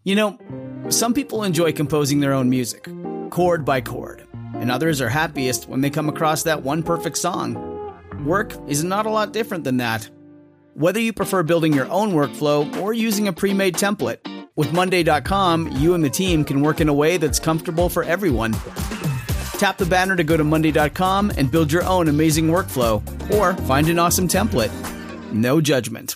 You know, some people enjoy composing their own music, chord by chord, and others are happiest when they come across that one perfect song. Work is not a lot different than that. Whether you prefer building your own workflow or using a pre-made template, with Monday.com, you and the team can work in a way that's comfortable for everyone. Tap the banner to go to Monday.com and build your own amazing workflow, or find an awesome template. No judgment.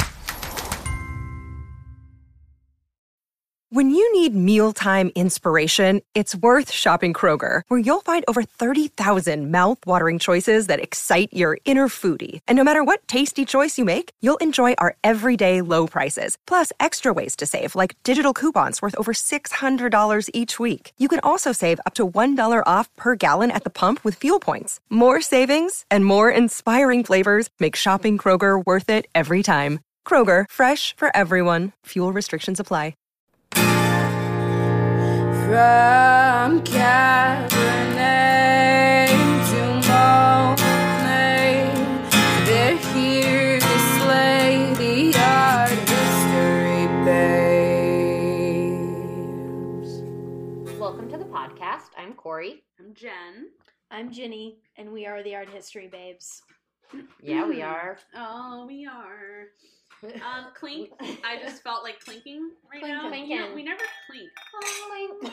When you need mealtime inspiration, it's worth shopping Kroger, where you'll find over 30,000 mouth-watering choices that excite your inner foodie. And no matter what tasty choice you make, you'll enjoy our everyday low prices, plus extra ways to save, like digital coupons worth over $600 each week. You can also save up to $1 off per gallon at the pump with fuel points. More savings and more inspiring flavors make shopping Kroger worth it every time. Kroger, fresh for everyone. Fuel restrictions apply. From Cabernet to Monet, they're here to slay the art history babes. Welcome to the podcast. I'm Corey. I'm Jen. I'm Ginny, and we are the art history babes. Yeah, we are. Oh, we are. Clink. I just felt like clinking right now. Clinking. You know, we never clink. Clink.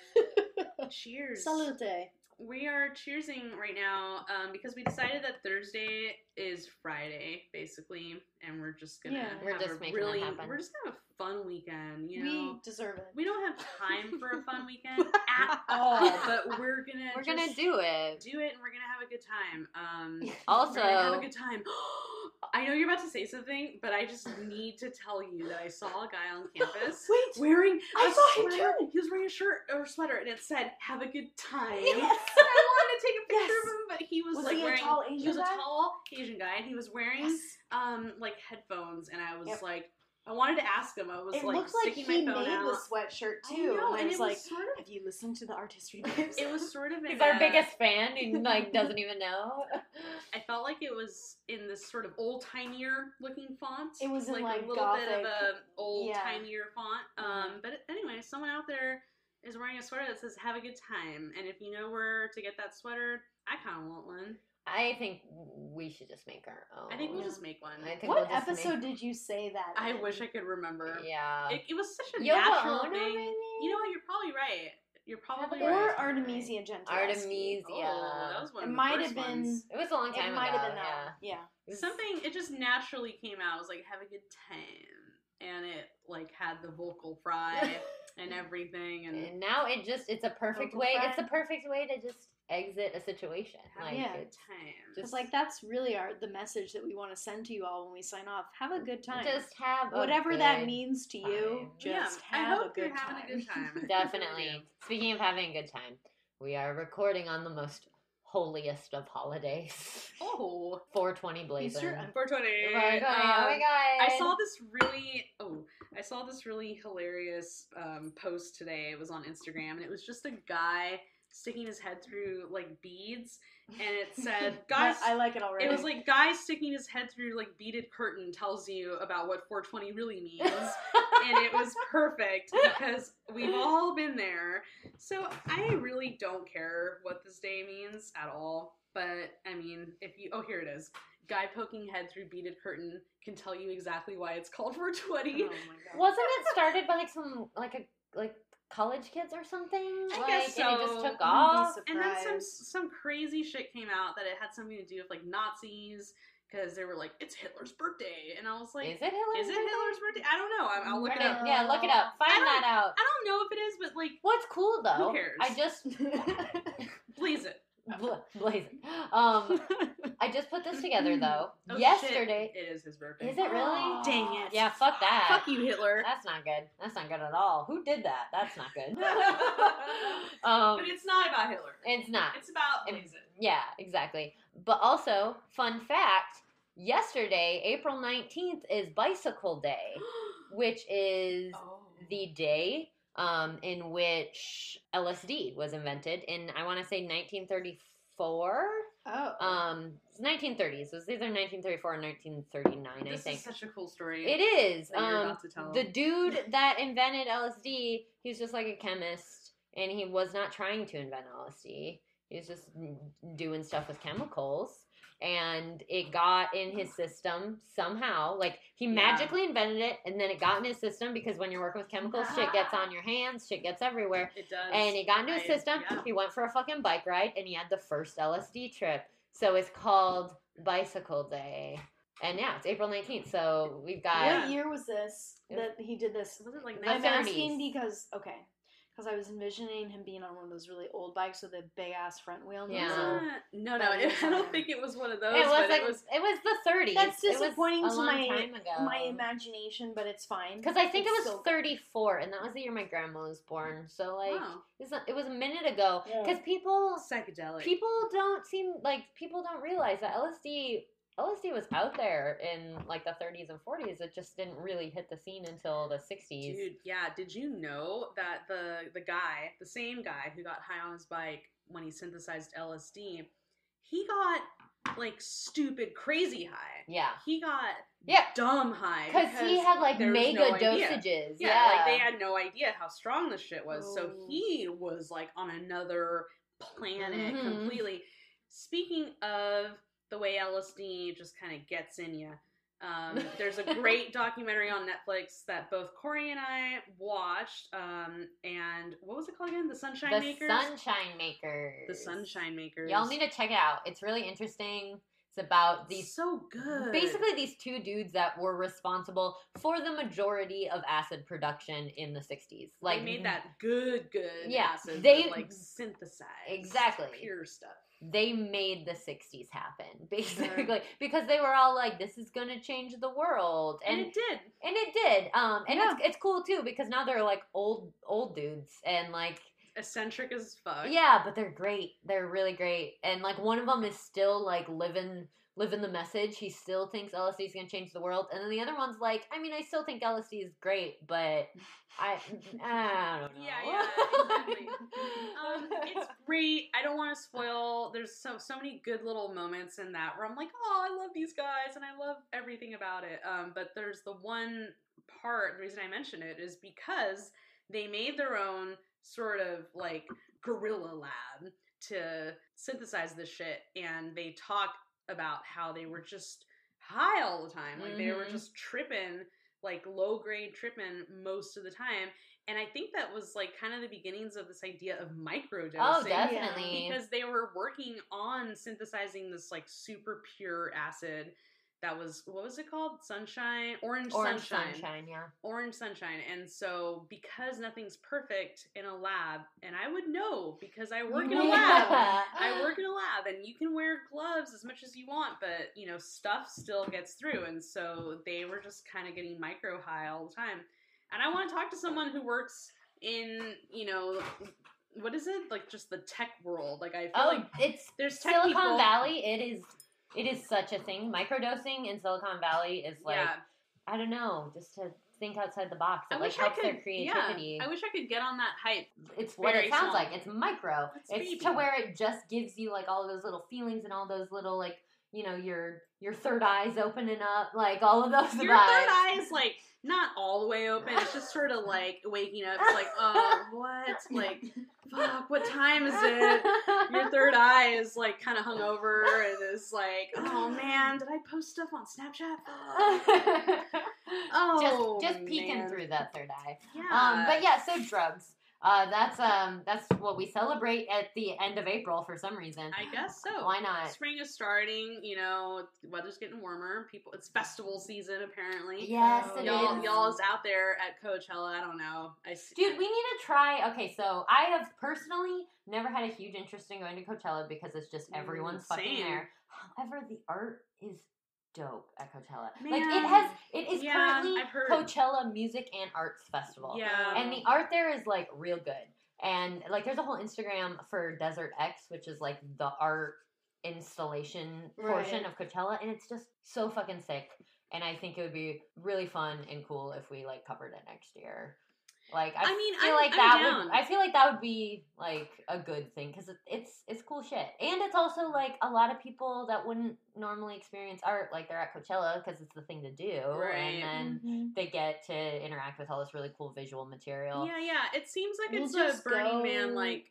Cheers. Salute. We are cheersing right now because we decided that Thursday is Friday, basically, and we're just gonna we're just making it happen. We're just gonna have a fun weekend. You know, We deserve it. we don't have time for a fun weekend at all, but we're gonna do it. do it, and we're gonna have a good time. Also, we're gonna have a good time. I know you're about to say something, but I just need to tell you that I saw a guy on campus wearing I a saw him sweater. too. He was wearing a shirt or sweater, and it said "Have a good time." Yes. And I wanted to take a picture Yes. of him, but he was, Was like he a wearing. tall he Asian was a guy? tall Asian guy, and he was wearing like headphones, and I was Yep. like, I wanted to ask him. I was It like looks like sticking he my phone made out. the sweatshirt I too. know, and I and was it like, was sort of. have you listened to the art history babes? It was sort of. he's in our a- biggest fan and like doesn't even know. I felt like it was in this sort of old timeier looking font. It was in, like like, a little bit of Gothic. a old Yeah. timeier font. But anyway, someone out there is wearing a sweater that says "Have a good time," and if you know where to get that sweater, I kind of want one. I think we should just make our own. I think we'll just make one. I think What we'll just episode did you say that I in? wish I could remember. Yeah. It was such a Yoko natural Ono, thing. maybe? You know what? You're probably right. You're probably Or right. Artemisia Gentileschi. Artemisia. Oh, that was one It of the might first have been. ones. It was a long time It ago. might have been that yeah. one. Yeah. Something, it just naturally came out. It was like, "Have a good time," and it like had the vocal fry and everything, And now it's a perfect Vocal way. fry. It's a perfect way to just exit a situation. "Have Like a Yeah. good it's time." It's like that's really the message that we want to send to you all when we sign off. Have a good time. just have a Whatever that good means to you, time. just I have hope a good you're time. having a good time. Definitely. Speaking of having a good time, we are recording on the most holiest of holidays. Oh, 420 blazing. Easter? 420. Oh my god. I saw this really hilarious post today. It was on Instagram, and it was just a guy sticking his head through like beads, and it said, "Guys." I like it already. It was like, "Guy sticking his head through like beaded curtain tells you about what 420 really means," and it was perfect because we've all been there. So I really don't care what this day means at all. But I mean, here it is. Guy poking head through beaded curtain can tell you exactly why it's called 420. Oh my god. Wasn't it started by like some like college kids or something? I like, guess so. And it just took Wouldn't be off. And then surprised. some crazy shit came out that it had something to do with like Nazis because they were like, "It's Hitler's birthday," and I was like, Is it Hitler's birthday? Hitler's birthday? I don't know. I'll look it up. Yeah, look it up. Find that out. I don't know if it is, but like, What's cool though? Who cares? I just please it. blazing. I just put this together though. Oh, yesterday. shit. It is his birthday. Is it really? Dang it. Yeah, fuck that. Fuck you, Hitler. That's not good. That's not good at all. Who did that? That's not good. But it's not about Hitler. It's not. It's about Blazin'. Yeah, exactly. But also, fun fact, yesterday, April 19th, is Bicycle Day, which is the day in which LSD was invented in, I want to say, 1934. Oh. It's 1930s. It was either 1934 or 1939, I This think. is such a cool story. It is. that you're about to tell. The dude that invented LSD, he was just like a chemist, and he was not trying to invent LSD. He was just doing stuff with chemicals, and it got in his system somehow. Like, he magically invented it, and then it got in his system because when you're working with chemicals, shit gets on your hands, shit gets everywhere. It does. And it got into his system. Yeah. He went for a fucking bike ride, and he had the first LSD trip. So it's called Bicycle Day. And yeah, it's April 19th. So we've got... What year was this that he did this? Was it like The I'm 30s. asking because I was envisioning him being on one of those really old bikes with a big ass front wheel. Yeah. No, That I was don't on think it was one of those. It was but like it was the 30s. That's It was disappointing a to long time ago. my imagination, but it's fine. Because I think It's it was still- 34, and that was the year my grandma was born. So like, Wow. it was a minute ago. Yeah. Because people psychedelic. people don't realize that LSD was out there in like the 30s and 40s. It just didn't really hit the scene until the 60s. Dude, yeah. Did you know that the same guy who got high on his bike when he synthesized LSD, he got like stupid crazy high. Yeah. He got Yeah. dumb high Because he had like there was mega no idea. dosages. Yeah, like they had no idea how strong this shit was. So Oh. he was like on another planet Mhm. completely. Speaking of the way LSD just kind of gets in you, there's a great documentary on Netflix that both Corey and I watched. And what was it called again? The Sunshine The Makers? Sunshine Makers. The Sunshine Makers. Y'all need to check it out. It's really interesting. It's about these so good. basically these two dudes that were responsible for the majority of acid production in the 60s. Like they made that good Yeah, acid they- that, like synthesized Exactly. pure stuff. they made the 60s happen, basically, because they were all like, this is going to change the world. And it did. And it did. And Yeah. it's cool, too, because now they're, like, old dudes. And, like, Eccentric as fuck. yeah, but they're great. They're really great. And, like, one of them is still, like, living the message. He still thinks LSD is going to change the world. And then the other one's like, I mean, I still think LSD is great, but I don't know. Yeah, exactly. It's great. I don't want to spoil. There's so many good little moments in that where I'm like, oh, I love these guys and I love everything about it. But there's the one part, the reason I mention it is because they made their own sort of like guerrilla lab to synthesize this shit, and they talk about how they were just high all the time. Like they were Mhm. just tripping, like low grade tripping most of the time. And I think that was like kind of the beginnings of this idea of microdosing. Oh, definitely. Because they were working on synthesizing this like super pure acid that was, what was it called? Sunshine? Orange Sunshine. Yeah. Orange Sunshine. And so because nothing's perfect in a lab, and I would know because I work in a lab. I work in a lab, and you can wear gloves as much as you want, but, you know, stuff still gets through. And so they were just kind of getting micro high all the time. And I want to talk to someone who works in, you know, what is it? Like, just the tech world. Like, I feel like it's there's tech Silicon people. Valley. It is such a thing. Microdosing in Silicon Valley is like, Yeah. I don't know, just to think outside the box. It I like wish helps I could, their creativity. Yeah, I wish I could get on that hype. It's what very it sounds small. like. It's micro. It's It's baby. to where it just gives you like all those little feelings and all those little like, you know, your third eye's opening up, like all of those Your vibes. third eye is like not all the way open. It's just sort of like waking up. It's like, oh, what? Like, fuck, what time is it? Your third eye is like kind of hungover and is like, oh man, did I post stuff on Snapchat? Fuck. Oh, just peeking man. through that third eye. Yeah. But yeah, so drugs. That's what we celebrate at the end of April for some reason. I guess so. Why not? Spring is starting. You know, weather's getting warmer. It's festival season apparently. Yes, it is. Y'all is out there at Coachella. I don't know. Dude, we need to try. Okay, so I have personally never had a huge interest in going to Coachella because it's just everyone's fucking same. there. However, the art is dope at Coachella. Man. Like it is Yeah, currently I've heard. Coachella Music and Arts Festival. Yeah. And the art there is like real good. And like there's a whole Instagram for Desert X, which is like the art installation portion Right. of Coachella, and it's just so fucking sick. And I think it would be really fun and cool if we like covered it next year. Like, I mean, feel I'm- like I'm that down. would. I feel like that would be like a good thing because it's cool shit, and it's also like a lot of people that wouldn't normally experience art, like they're at Coachella because it's the thing to do, Right. and then they get to interact with all this really cool visual material. Yeah. It seems like We'll it's a just Burning go- Man, like,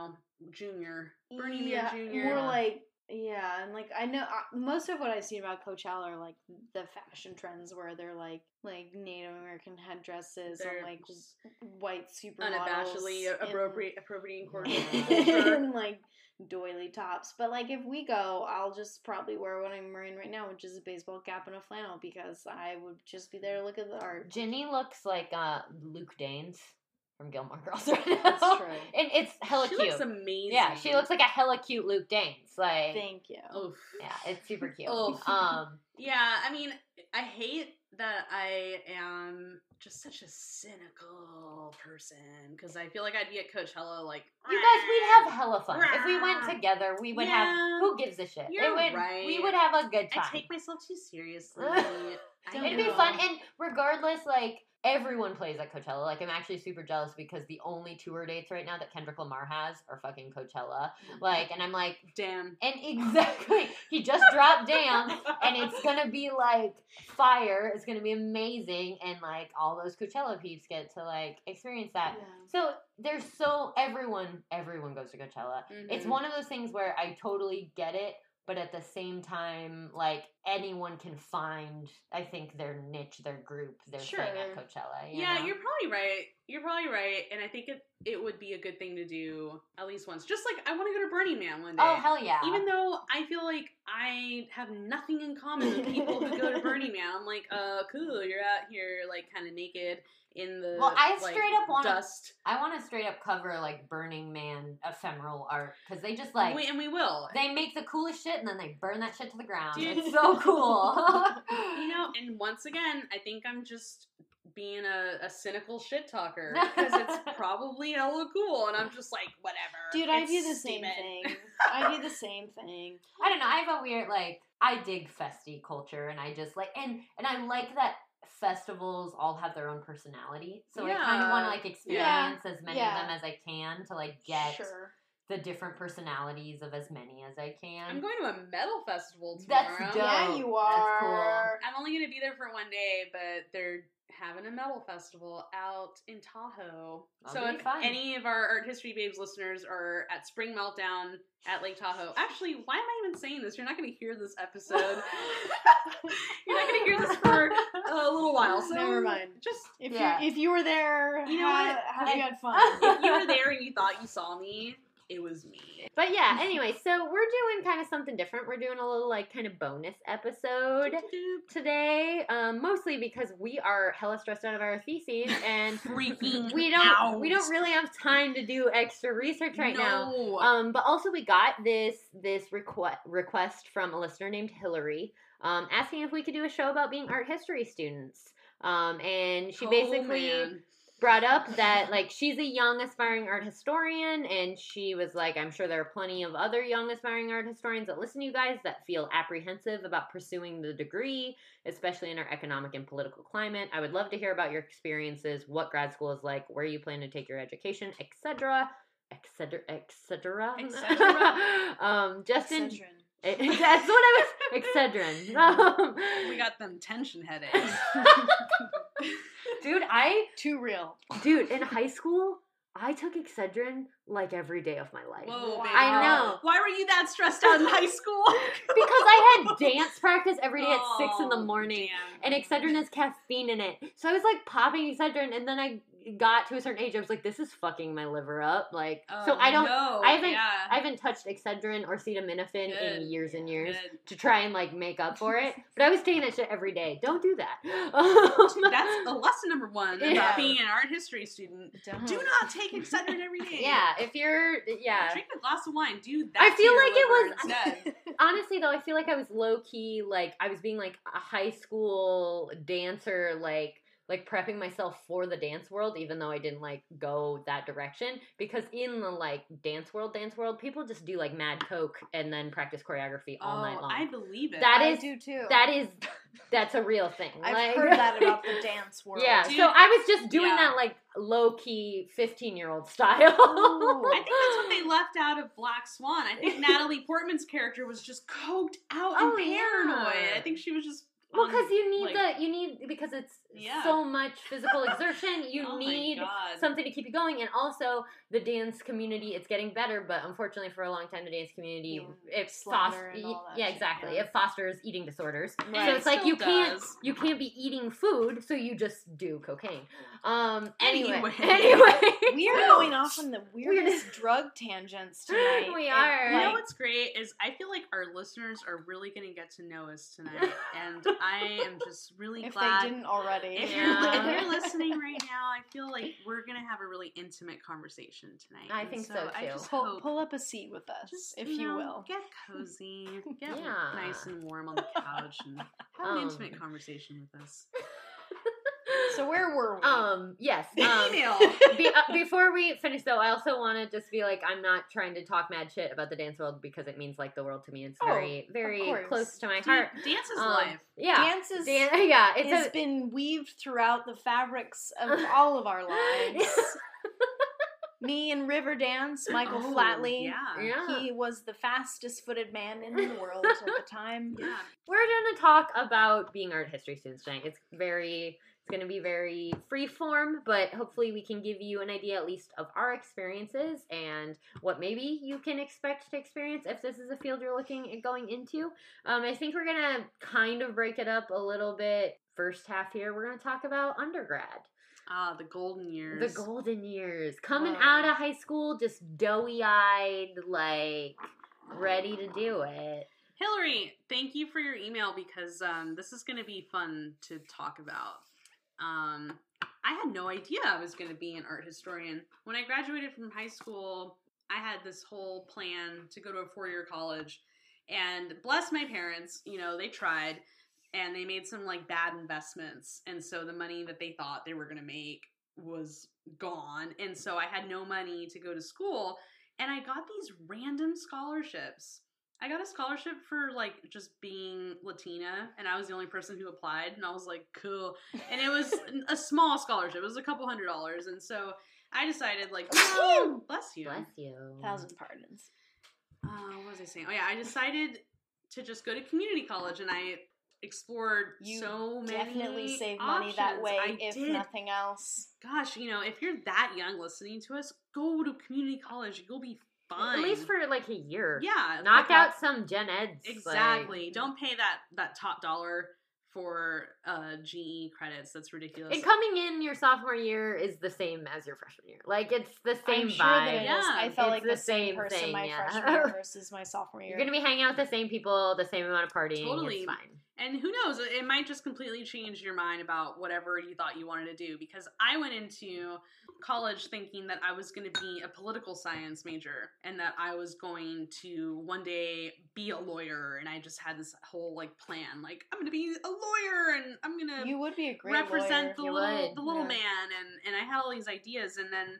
Junior. Burning Man Junior. More like, yeah, and like I know most of what I've seen about Coachella are like the fashion trends where they're like Native American headdresses They're and like just white supermodels unabashedly and- appropriating culture. and like doily tops. But like if we go, I'll just probably wear what I'm wearing right now, which is a baseball cap and a flannel because I would just be there to look at the art. Ginny looks like Luke Danes from Gilmore Girls right now. That's true. And it's hella She cute. looks amazing. Yeah, she looks like a hella cute Luke Danes. Like, Thank you. Oof. yeah, it's super cute. Oof. Yeah, I mean, I hate that I am just such a cynical person because I feel like I'd be at Coachella like, you guys, we'd have hella fun. If we went together, we would have, Yeah. who gives a shit? You're We would have a good time. I take myself too seriously. It'd be fun, and regardless, like, everyone plays at Coachella. Like, I'm actually super jealous because the only tour dates right now that Kendrick Lamar has are fucking Coachella. Like, and I'm like, Damn. and exactly, he just dropped Damn, and it's gonna be like fire. It's gonna be amazing, and like all those Coachella peeps get to like experience that. So there's everyone goes to Coachella. It's Mhm. one of those things where I totally get it, but at the same time, like anyone can find, I think, their niche, their group, their thing at Sure. Coachella. Yeah, know? you're probably right, and I think it would be a good thing to do at least once. Just like I want to go to Burning Man one day. Oh hell yeah! Even though I feel like I have nothing in common with people who go to Burning Man. I'm like, cool, you're out here like kind of naked in the Well, I like, straight up want dust. I want to straight up cover like Burning Man ephemeral art because they just like And we will. they make the coolest shit and then they burn that shit to the ground. Dude. It's so cool. And once again, I think I'm just being a cynical shit talker because it's probably hella cool, and I'm just like, whatever. Dude, I It's do the same stupid. thing. I do the same thing. I don't know. I have a weird like I dig festy culture and I just like and I like that festivals all have their own personality. So I kind of want to like experience as many of them as I can to like get Sure. the different personalities of as many as I can. I'm going to a metal festival tomorrow. That's dope. Yeah, you That's cool. are. I'm only going to be there for one day, but they're having a metal festival out in Tahoe. That'll So be if fun. any of our Art History Babes listeners are at Spring Meltdown at Lake Tahoe, actually, why am I even saying this? You're not going to hear this episode. You're not going to hear this for a little while. So Never mind. Just If you were there, You know what? have you had fun? if you were there and you thought you saw me, it was me. But yeah, anyway, so we're doing kind of something different. We're doing a little like kind of bonus episode today, mostly because we are hella stressed out of our theses and Freaking we don't really have time to do extra research right now. No. But also we got this request from a listener named Hillary, asking if we could do a show about being art history students. And she basically man. brought up that like she's a young aspiring art historian, and she was like, I'm sure there are plenty of other young aspiring art historians that listen to you guys that feel apprehensive about pursuing the degree, especially in our economic and political climate. I would love to hear about your experiences, what grad school is like, where you plan to take your education, etc. etc. Justin, Excedrin. that's what I was Excedrin. We got them tension headaches. Dude, in high school, I took Excedrin like every day of my life. Whoa, baby. I know. Why were you that stressed out in high school? Because I had dance practice every day at 6 in the Oh, morning, damn. and Excedrin has caffeine in it. So I was like popping Excedrin, and then I got to a certain age, I was like, this is fucking my liver up. Like, so I don't, no. I Yeah. haven't touched Excedrin or acetaminophen in Good. years and years Good. to try and like make up for it. But I was taking that shit every day. Don't do that. That's a lesson number one about Yeah. being an art history student. Do not take Excedrin every day. Yeah, if you're, Drink a glass of wine. Do that. I to feel your like it liver was instead. honestly though, I feel like I was low key, like I was being like a high school dancer, like like prepping myself for the dance world, even though I didn't like go that direction, because in the like dance world, people just do like mad coke and then practice choreography all night long. I believe it. I do too. That's a real thing. I've like, heard that about the dance world. Yeah, Dude, so I was just doing yeah. that like low-key 15-year-old style. Ooh. I think that's what they left out of Black Swan. I think Natalie Portman's character was just coked out and paranoid. Yeah. I think she was just Well, because because it's Yeah. so much physical exertion, you Oh my need God. something to keep you going. And also, the dance community, it's getting better, but unfortunately for a long time, the dance community, it slaughter and all that shit, exactly. yeah. It fosters eating disorders. Right. So it's like Still does. you can't be eating food, so you just do cocaine. Anyway. We are going off on the weirdest drug tangents tonight. We are. You know what's great is I feel like our listeners are really going to get to know us tonight, and I am just really if glad. they didn't already. If you're listening right now, I feel like we're gonna have a really intimate conversation tonight. I And think so, I too. just pull, hope, pull up a seat with us, just, if you know, will. get cozy, get Yeah. nice and warm on the couch, and have an intimate conversation with us. So where were we? Yes. Email. Before we finish, though, I also want to just be like, I'm not trying to talk mad shit about the dance world because it means like the world to me. It's very, very course. close to my Dude, heart. dance is life. Yeah. Dance is it's has been weaved throughout the fabrics of all of our lives. Me and Riverdance, Michael Oh, Flatley. Yeah. He was the fastest footed man in the world at the time. Yeah. We're going to talk about being art history students tonight. It's going to be very free form, but hopefully we can give you an idea at least of our experiences and what maybe you can expect to experience if this is a field you're looking at going into. I think we're going to kind of break it up a little bit. First half here, we're going to talk about undergrad. Ah, the golden years. The golden years. Coming Wow. out of high school, just doughy-eyed, like, ready to do it. Hillary, thank you for your email because this is going to be fun to talk about. I had no idea I was going to be an art historian. When I graduated from high school, I had this whole plan to go to a 4-year college. And bless my parents, you know, they tried. And they made some, like, bad investments. And so the money that they thought they were going to make was gone. And so I had no money to go to school. And I got these random scholarships. I got a scholarship for, like, just being Latina. And I was the only person who applied. And I was like, cool. And it was a small scholarship. It was a couple $100s. And so I decided, like, oh, bless you. Bless you. 1,000 pardons. What was I saying? Oh, yeah. I decided to just go to community college. And I explored so many Definitely save options. money that way, I if did. nothing else. Gosh, you know, if you're that young listening to us, go to community college. You'll be fine. At least for, like, a year. yeah, Knock like, out some gen eds. exactly. like- Don't pay that top dollar for GE credits. That's ridiculous. And coming in your sophomore year is the same as your freshman year. Like, it's the same I'm sure vibe. that it is. Yeah, I felt it's like the the same same person thing, my yeah. freshman year versus my sophomore year. You're going to be hanging out with the same people, the same amount of partying. Totally. It's fine. And who knows, it might just completely change your mind about whatever you thought you wanted to do. Because I went into college thinking that I was going to be a political science major and that I was going to one day be a lawyer. And I just had this whole, like, plan. Like, I'm going to be a lawyer and I'm going to You would be a great represent lawyer. the little Yeah. man. And I had all these ideas. And then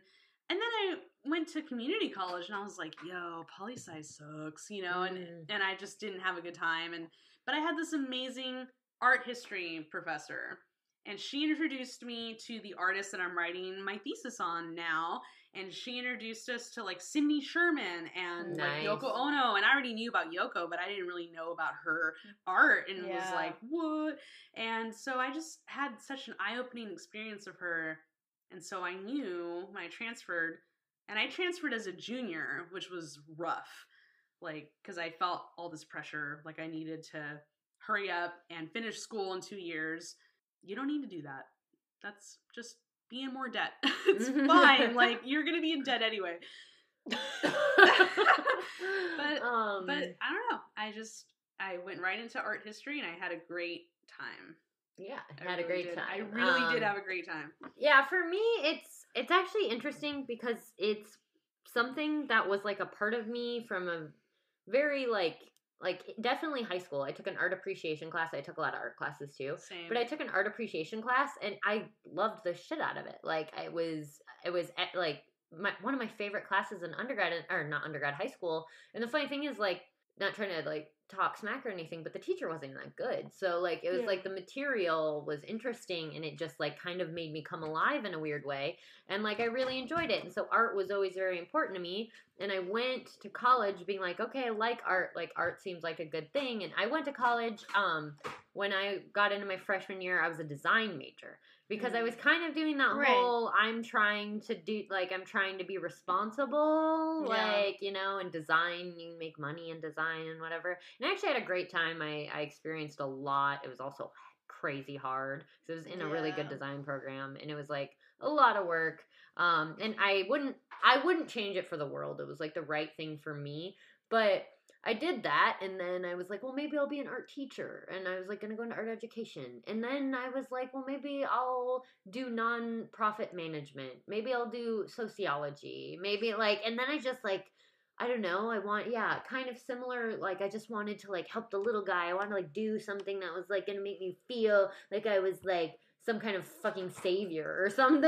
I went to community college and I was like, yo, poli-sci sucks, you know, and I just didn't have a good time. But I had this amazing art history professor, and she introduced me to the artist that I'm writing my thesis on now, and she introduced us to, like, Cindy Sherman and Nice. like Yoko Ono, and I already knew about Yoko, but I didn't really know about her art, and was Yeah. like, what? And so I just had such an eye-opening experience of her, and so I knew when I transferred, and I transferred as a junior, which was rough. Like, because I felt all this pressure, like I needed to hurry up and finish school in 2 years. You don't need to do that. That's just be in more debt. It's fine. Like, you're going to be in debt anyway. But I don't know. I went right into art history and I had a great time. Yeah, I had a really great did. time. I really did have a great time. Yeah, for me, it's actually interesting because it's something that was like a part of me from a very like like definitely high school. I took an art appreciation class. I took a lot of art classes too. Same. But I took an art appreciation class and I loved the shit out of it. Like it was like one of my favorite classes in undergrad, or not undergrad, high school. And the funny thing is, like, not trying to like talk smack or anything, but the teacher wasn't even that good. So like it was like the material was interesting and it just like kind of made me come alive in a weird way. And like I really enjoyed it. And so art was always very important to me. And I went to college being like, okay, I like art. Like art seems like a good thing. And I went to college when I got into my freshman year, I was a design major. Because I was kind of doing that whole, I'm trying to be responsible, like, you know, and design, you make money in design and whatever. And I actually had a great time. I experienced a lot. It was also crazy hard because it was in a really good design program. And it was like a lot of work. And I wouldn't change it for the world. It was like the right thing for me. But I did that, and then I was like, well, maybe I'll be an art teacher, and I was like going to go into art education, and then I was like, well, maybe I'll do non-profit management, maybe I'll do sociology, maybe like, and then I just like, I don't know, kind of similar, like I just wanted to like help the little guy. I wanted to like do something that was like going to make me feel like I was like some kind of fucking savior or something.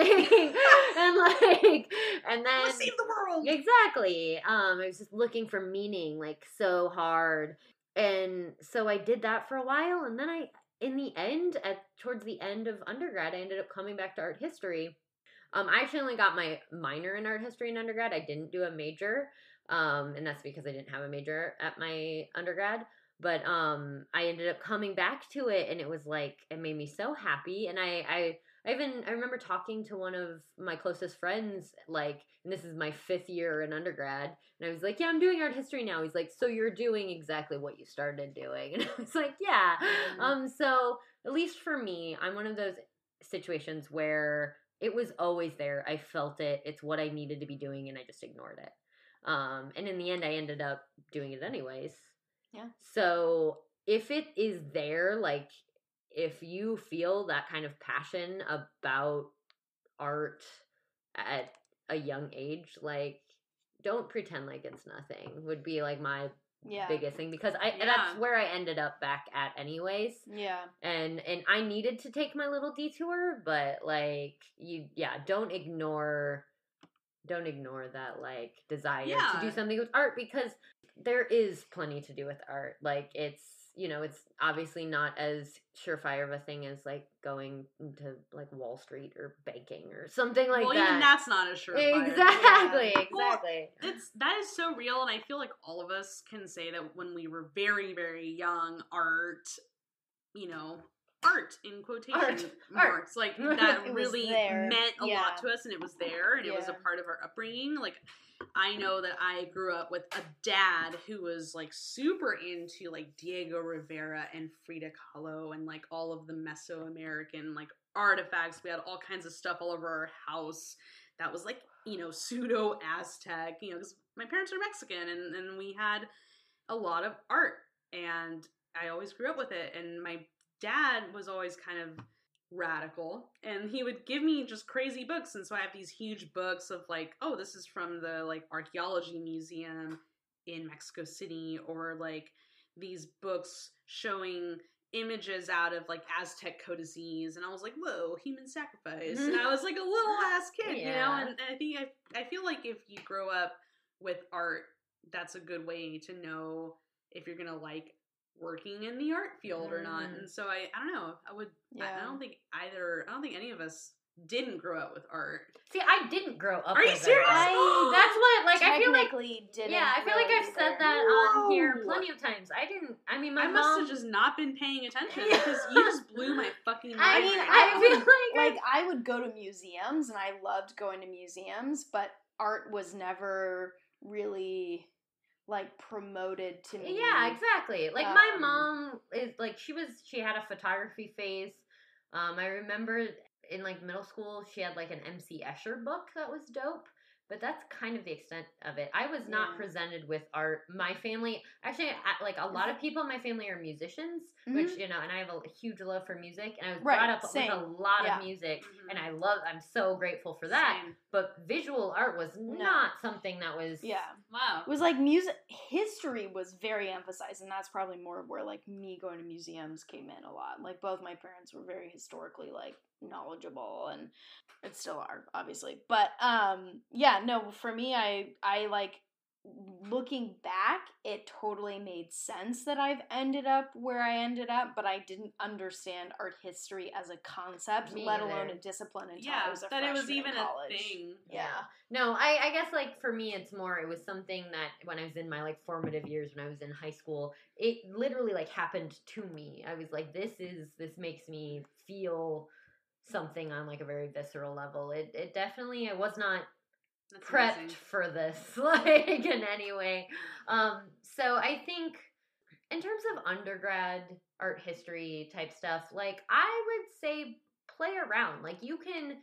and then save the world. Exactly. I was just looking for meaning like so hard. And so I did that for a while, and then towards the end of undergrad, I ended up coming back to art history. I actually only got my minor in art history in undergrad. I didn't do a major. And that's because I didn't have a major at my undergrad. But I ended up coming back to it, and it was like, it made me so happy. And I remember talking to one of my closest friends, like, and this is my 5th year in undergrad, and I was like, yeah, I'm doing art history now. He's like, so you're doing exactly what you started doing. And I was like, yeah. So at least for me, I'm one of those situations where it was always there. I felt it. It's what I needed to be doing, and I just ignored it. And in the end, I ended up doing it anyways. Yeah. So if it is there, like, if you feel that kind of passion about art at a young age, like, don't pretend like it's nothing would be like my biggest thing, because that's where I ended up back at anyways. Yeah. And I needed to take my little detour, but like don't ignore that like desire to do something with art, because there is plenty to do with art. Like it's obviously not as surefire of a thing as like going to like Wall Street or banking or something like that. Well, even that's not as surefire. Exactly. Well, that is so real, and I feel like all of us can say that when we were very, very young, art in quotation marks, like that really meant a lot to us, and it was there, and it was a part of our upbringing. Like, I know that I grew up with a dad who was like super into like Diego Rivera and Frida Kahlo and like all of the Mesoamerican like artifacts. We had all kinds of stuff all over our house that was like, pseudo Aztec, because my parents are Mexican, and we had a lot of art, and I always grew up with it. And my dad was always kind of radical, and he would give me just crazy books, and so I have these huge books of like, oh, this is from the like archaeology museum in Mexico City, or like these books showing images out of like Aztec codices, and I was like, whoa, human sacrifice. And I was like a little ass kid, and I feel like if you grow up with art, that's a good way to know if you're gonna like working in the art field or not. And so I don't know, I don't think any of us didn't grow up with art. See, I didn't grow up. Are you serious? That's what, like, I feel like didn't. Yeah, I feel like I've said that on here plenty of times. My mom must have just not been paying attention, Yeah. because you just blew my fucking mind. I feel like I would go to museums, and I loved going to museums, but art was never really like promoted to me. Yeah, exactly. Like my mom is like, she had a photography phase. I remember in like middle school, she had like an MC Escher book that was dope. but that's kind of the extent of it. I was not presented with art. My family, actually, like a lot of people in my family are musicians, which, you know, and I have a huge love for music, and I was brought up with a lot of music, and I'm so grateful for that. Same. But visual art was not something that was... Yeah. Wow. It was like music, history was very emphasized, and that's probably more where, like, me going to museums came in a lot. Like, both my parents were very historically, like, knowledgeable, and it still are, obviously. But, yeah, no, for me, I like, looking back, it totally made sense that I've ended up where I ended up, but I didn't understand art history as a concept, let alone a discipline until I was a freshman that it was even in college. a thing. Yeah. No, I guess, like, for me, it was something that when I was in my, like, formative years, when I was in high school, it literally, like, happened to me. I was like, this makes me feel something on, like, a very visceral level. It definitely, I was not prepped for this, like, in any way. So I think in terms of undergrad art history type stuff, like, I would say play around. Like, you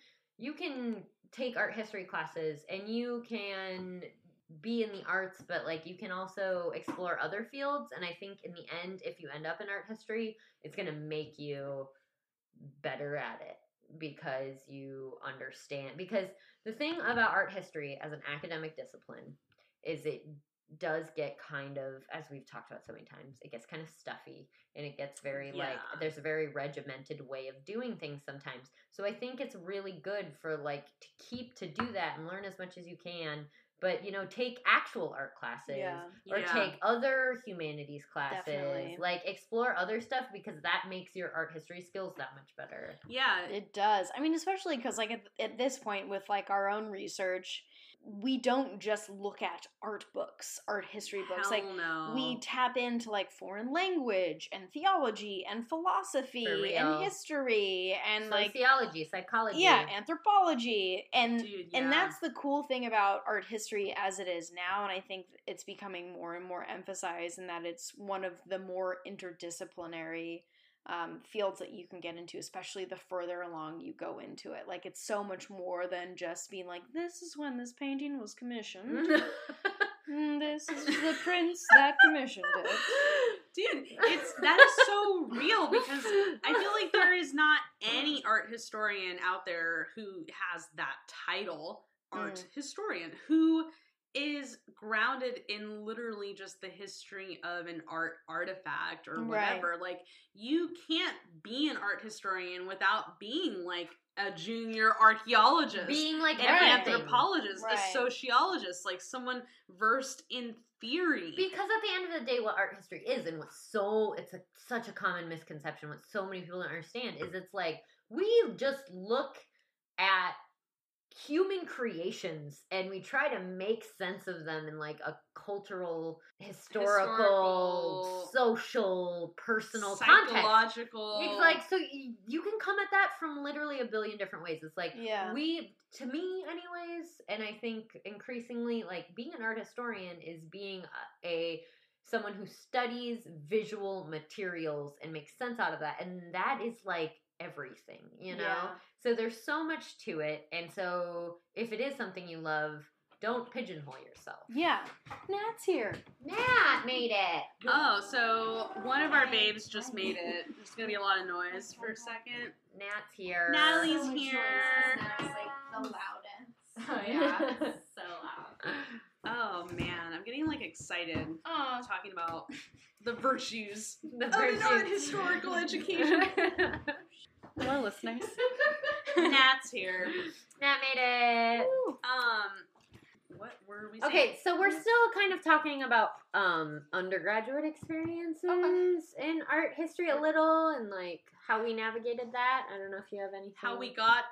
can take art history classes and you can be in the arts, but, like, you can also explore other fields. And I think in the end, if you end up in art history, it's going to make you better at it because you understand. Because the thing about art history as an academic discipline is it does get kind of, as we've talked about so many times, it gets kind of stuffy, and it gets very like, there's a very regimented way of doing things sometimes. So I think it's really good for, like, to do that and learn as much as you can. But, you know, take actual art classes or take other humanities classes. Definitely. Like, explore other stuff, because that makes your art history skills that much better. Yeah. It does. I mean, especially because, like, at this point with, like, our own research, we don't just look at art books, art history books. Like, we tap into, like, foreign language and theology and philosophy and history and, like, sociology, psychology. Yeah, anthropology. And and that's the cool thing about art history as it is now, and I think it's becoming more and more emphasized, in that it's one of the more interdisciplinary fields that you can get into, especially the further along you go into it. Like, it's so much more than just being like, this is when this painting was commissioned. This is the prince that commissioned it. Dude, that is so real, because I feel like there is not any art historian out there who has that title, art historian, who is grounded in literally just the history of an artifact or whatever. Right. Like, you can't be an art historian without being, like, a junior archaeologist, being, like, an anthropologist, a sociologist, like, someone versed in theory. Because at the end of the day, what art history is, and such a common misconception, what so many people don't understand, is it's like, we just look at human creations and we try to make sense of them in, like, a cultural, historical, social, personal, psychological context. It's like, so you can come at that from literally a billion different ways. It's like, to me anyways, and I think increasingly, like, being an art historian is being someone who studies visual materials and makes sense out of that, and that is, like, everything, you know? Yeah. So there's so much to it, and so if it is something you love, don't pigeonhole yourself. Yeah. Nat's here. Nat made it. Oh, so one of our babes just made it. There's gonna be a lot of noise for a second. Nat's here. Natalie's here. Nat's, like, the loudest. Oh, yeah. So loud. Oh, man. I'm getting, like, excited talking about the virtues of an art historical education. Hello, listeners. Nat's here. Nat made it. Woo. What were we saying? Okay, so we're still kind of talking about undergraduate experiences in art history a little, and, like, how we navigated that. I don't know if you have anything. How we got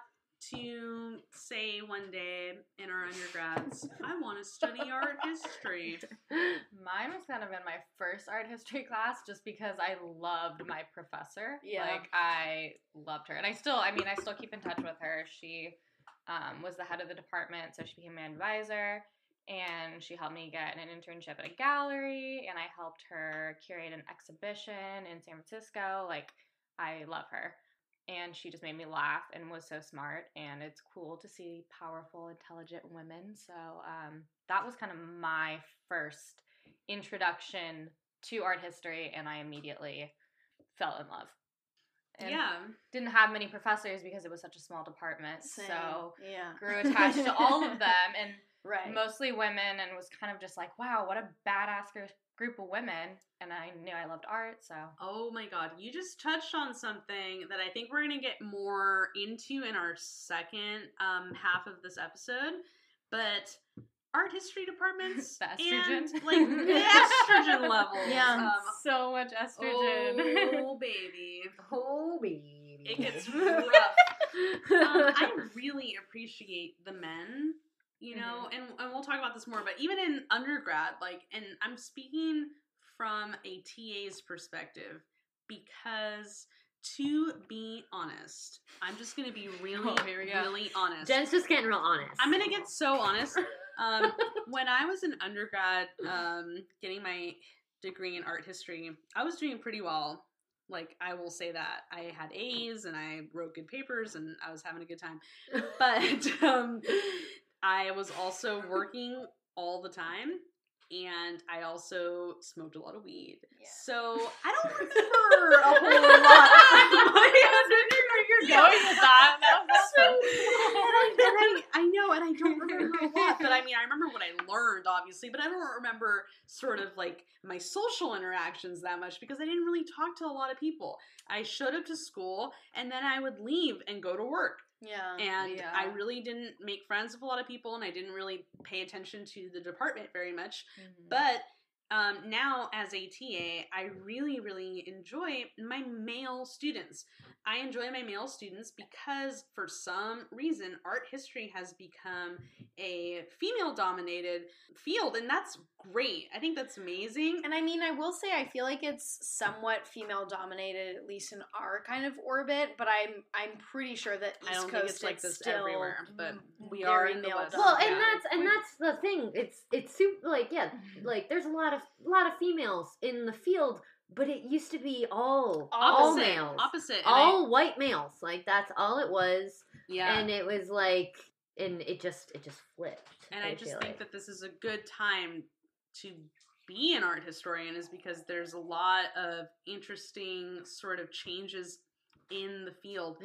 to say one day in our undergrads, I want to study art history. Mine was kind of in my first art history class, just because I loved my professor. Yeah. Like, I loved her. And I still keep in touch with her. She was the head of the department, so she became my advisor. And she helped me get an internship at a gallery, and I helped her curate an exhibition in San Francisco. Like, I love her. and she just made me laugh and was so smart, and it's cool to see powerful, intelligent women. So that was kind of my first introduction to art history, and I immediately fell in love. And didn't have many professors because it was such a small department. Same. So grew attached to all of them, and mostly women, and was kind of just like, wow, what a badass group of women. And I knew I loved art, so. Oh my God, you just touched on something that I think we're going to get more into in our second half of this episode, but art history departments the estrogen. And, like, the estrogen levels. Yeah, so much estrogen. Oh, baby. Oh, baby. It gets rough. I really appreciate the men, you know, and we'll talk about this more, but even in undergrad, like, and I'm speaking from a TA's perspective, because to be honest, I'm just going to be really honest. Jen's just getting real honest. I'm going to get so honest. When I was in undergrad, getting my degree in art history, I was doing pretty well. Like, I will say that. I had A's and I wrote good papers and I was having a good time. But I was also working all the time, and I also smoked a lot of weed. Yeah. So I don't remember a whole lot. You're going with that. I know, and I don't remember a lot. But I mean, I remember what I learned, obviously, but I don't remember sort of like my social interactions that much because I didn't really talk to a lot of people. I showed up to school, and then I would leave and go to work. Yeah. And I really didn't make friends with a lot of people, and I didn't really pay attention to the department very much. Mm-hmm. But now as a TA, I really, really enjoy my male students. I enjoy my male students because for some reason, art history has become a female-dominated field, and that's great. I think that's amazing. And I mean, I will say I feel like it's somewhat female-dominated, at least in our kind of orbit, but I'm pretty sure that East I don't Coast think it's like this still everywhere, but we are in the West. Well, and that's the thing. It's super, like, like there's a lot of females in the field, but it used to be all males. Opposite. All white males. Like, that's all it was. Yeah. And it was like, and it just flipped. And I just think that this is a good time to be an art historian, is because there's a lot of interesting sort of changes in the field.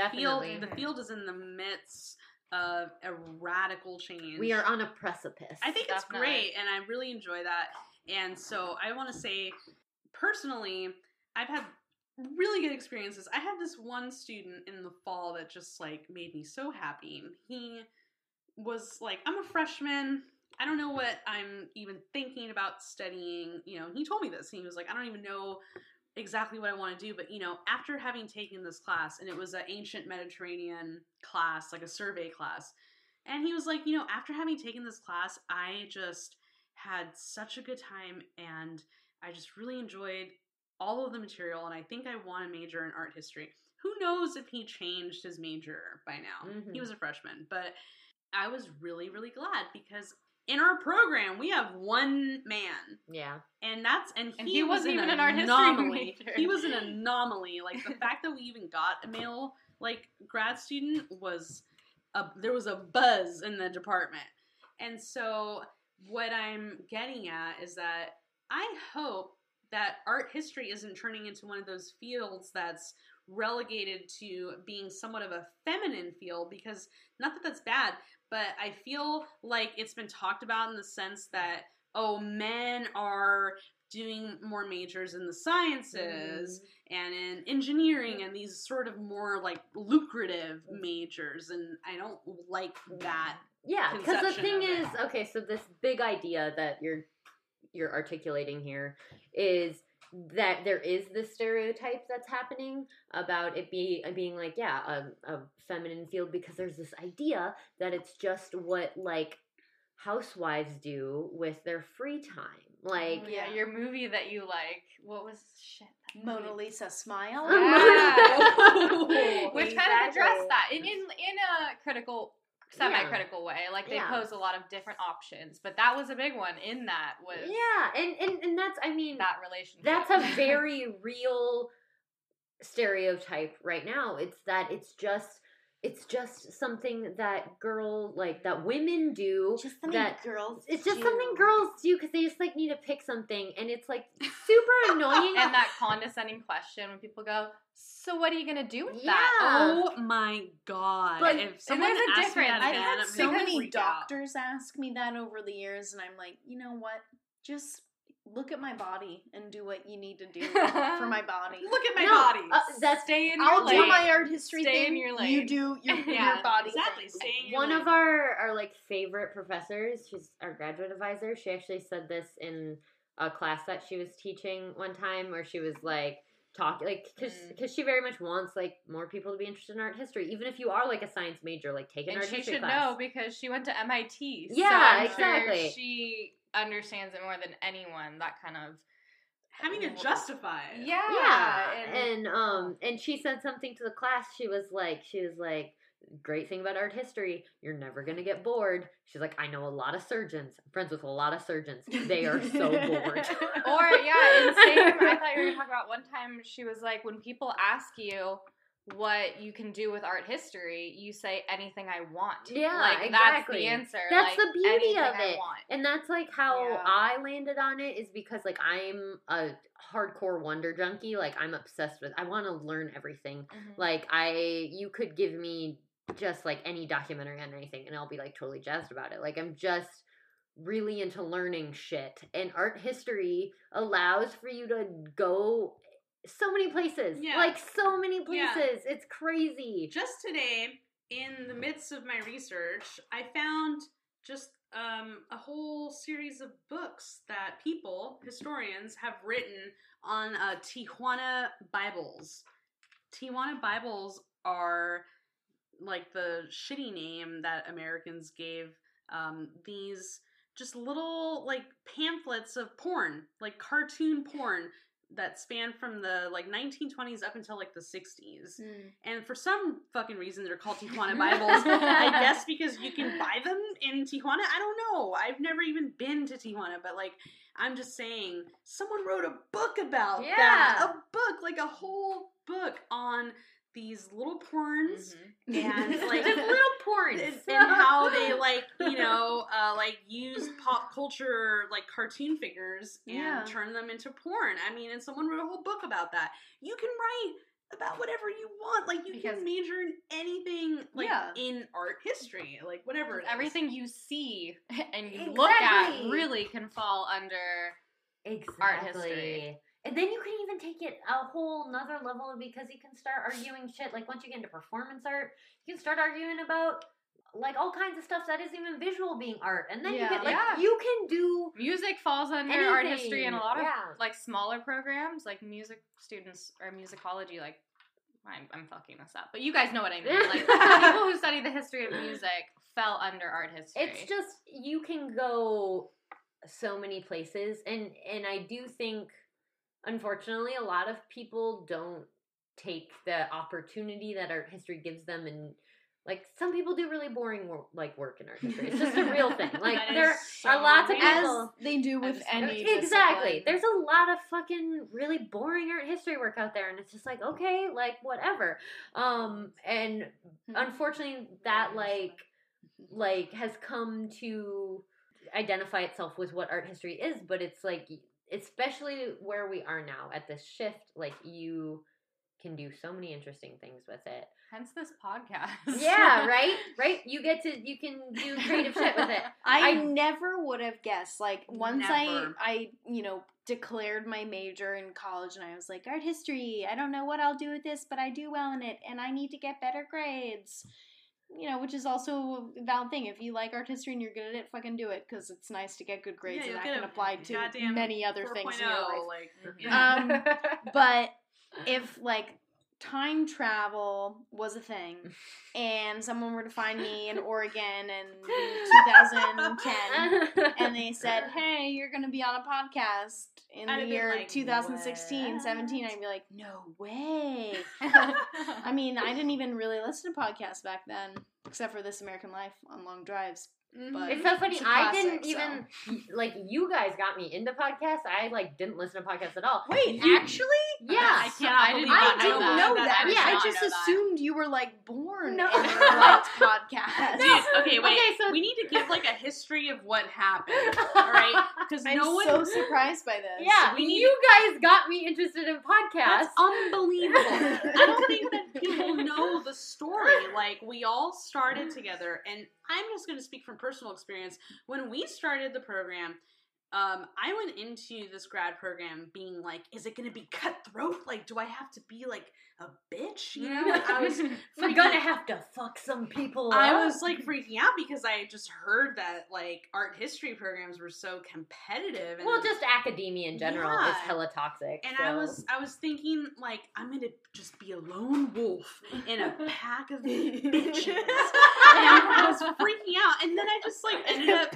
The field is in the midst of a radical change. We are on a precipice. I think it's great, and I really enjoy that. And so I want to say, personally, I've had really good experiences. I had this one student in the fall that just, like, made me so happy. He was like, I'm a freshman. I don't know what I'm even thinking about studying. You know, he told me this. He was like, I don't even know exactly what I want to do. But, you know, after having taken this class, and it was an ancient Mediterranean class, like a survey class. And he was like, you know, after having taken this class, I just had such a good time, and I just really enjoyed all of the material, and I think I want to major in art history. Who knows if he changed his major by now? Mm-hmm. He was a freshman, but I was really, really glad because in our program we have one man. Yeah. And he wasn't even an art history major. He was an anomaly. Like, the fact that we even got a male, like, grad student was there was a buzz in the department. And so what I'm getting at is that I hope that art history isn't turning into one of those fields that's relegated to being somewhat of a feminine field, because not that that's bad, but I feel like it's been talked about in the sense that, oh, men are doing more majors in the sciences and in engineering and these sort of more, like, lucrative majors, and I don't like that. Yeah, because the thing is, okay, so this big idea that you're articulating here is that there is this stereotype that's happening about it being like, a feminine field, because there's this idea that it's just what, like, housewives do with their free time. Like, your movie that you like, what was Mona Lisa Smile? Yeah. Which kind of addressed that in a critical, semi-critical way. Like, they pose a lot of different options, but that was a big one in that was... Yeah, and that's, I mean... That relationship. That's a very real stereotype right now. It's that it's just something that that women do. Just something girls It's just something girls do because they just like need to pick something, and it's like super annoying. And that condescending question when people go, "So what are you gonna do with Yeah. that?" Oh my god! But- if and someone there's a asked me difference. that I've again, had I'm so gonna many freak out. doctors ask me that over the years, and I'm like, you know what? Just look at my body and do what you need to do for my body. Look at my No, body. Stay in your I'll lane. do my art history Stay thing. in your lane. You do your body exactly. thing. Stay in your One lane. of our like favorite professors, she's our graduate advisor, she actually said this in a class that she was teaching one time, where she was like talking like because she very much wants like more people to be interested in art history, even if you are like a science major, like take an art And she history should class. know because she went to MIT. Yeah, so I'm exactly. Sure she understands it more than anyone. That kind of having to justify it. Yeah, and she said something to the class. She was like, great thing about art history, you're never gonna get bored. She's like, I know a lot of surgeons. I'm friends with a lot of surgeons. They are so bored. Or yeah, and same. I thought you were gonna talk about one time. She was like, when people ask you what you can do with art history, you say anything I want. Yeah, like, exactly. That's the answer. That's like, the beauty anything of I it. want. And that's like how Yeah. I landed on it, is because like I'm a hardcore wonder junkie. Like I'm obsessed with, I want to learn everything. Mhm. Like you could give me just like any documentary on anything and I'll be like totally jazzed about it. Like I'm just really into learning shit. And art history allows for you to go so many places. Yeah. Like so many Yeah. places. It's crazy. Just today, in the midst of my research, I found just a whole series of books that historians, have written on Tijuana Bibles. Tijuana Bibles are like the shitty name that Americans gave these just little like pamphlets of porn, like cartoon porn that span from the like 1920s up until like the 60s. And for some fucking reason they're called Tijuana Bibles. I guess because you can buy them in Tijuana. I don't know. I've never even been to Tijuana, but like I'm just saying someone wrote a book about that. A book, like a whole book on these little porns and like Just little porns. and how they like, you know, like use pop culture like cartoon figures and Yeah. turn them into porn. I mean, and someone wrote a whole book about that. You can write about whatever you want. Like you Because- can major in anything like Yeah. in art history, like whatever it is. Everything you see and you look at Exactly. really can fall under art history. And then you can even take it a whole nother level, because you can start arguing shit. Like once you get into performance art, you can start arguing about like all kinds of stuff that isn't even visual being art. And then you Yeah. can like Yeah. you can do Music falls under anything. art history and a lot of Yeah. like smaller programs, like music students or musicology. Like I'm fucking this up, but you guys know what I mean. Like people who study the history of music fell under art history. It's just you can go so many places, and I do think, unfortunately, a lot of people don't take the opportunity that art history gives them, and like some people do really boring work in art history. It's just a real thing. Like That is there so are lots of real. As people. they do with just- any Exactly. discipline. There's a lot of fucking really boring art history work out there, and it's just like, okay, like whatever. And unfortunately, that like has come to identify itself with what art history is, but it's like, especially where we are now at this shift, like you can do so many interesting things with it. hence this podcast. Yeah, right? You can do creative shit with it. I never would have guessed. Like once Never. I declared my major in college, and I was like, art history. I don't know what I'll do with this, but I do well in it, and I need to get better grades. Which is also a valid thing. If you like art history and you're good at it, fucking do it, because it's nice to get good grades, Yeah, and that you'll can get a apply to goddamn many other things in your 4.0, life. like, Yeah. But if like time travel was a thing, and someone were to find me in Oregon in 2010, and they said, "Hey, you're going to be on a podcast in I'd the have been year like, 2016, what? 17," I'd be like, "No way!" I mean, I didn't even really listen to podcasts back then, except for This American Life on long drives. But It's so funny. it's a I classic, didn't even like. You guys got me into podcasts. I like didn't listen to podcasts at all. Wait, actually? Yeah, I cannot believe I that. didn't know that. Yeah, I did just not know that. assumed you were like born No. and you liked podcasts. Dude, okay, wait. Okay, so- we need to give like a history of what happened, all right? Because I'm no one. so surprised by this. Yeah, we need- you guys got me interested in podcasts. That's unbelievable. I don't think that people know the story. Like, we all started together, and I'm just going to speak from personal experience. When we started the program, I went into this grad program being like, is it going to be cutthroat? Like, do I have to be like a bitch? You know? Like, I was We're gonna have to fuck some people up. I was like freaking out because I had just heard that like art history programs were so competitive. And well, just academia in general is Yeah. hella toxic. And so. I was thinking like I'm gonna just be a lone wolf in a pack of bitches, and I was freaking out. And then I just like ended up.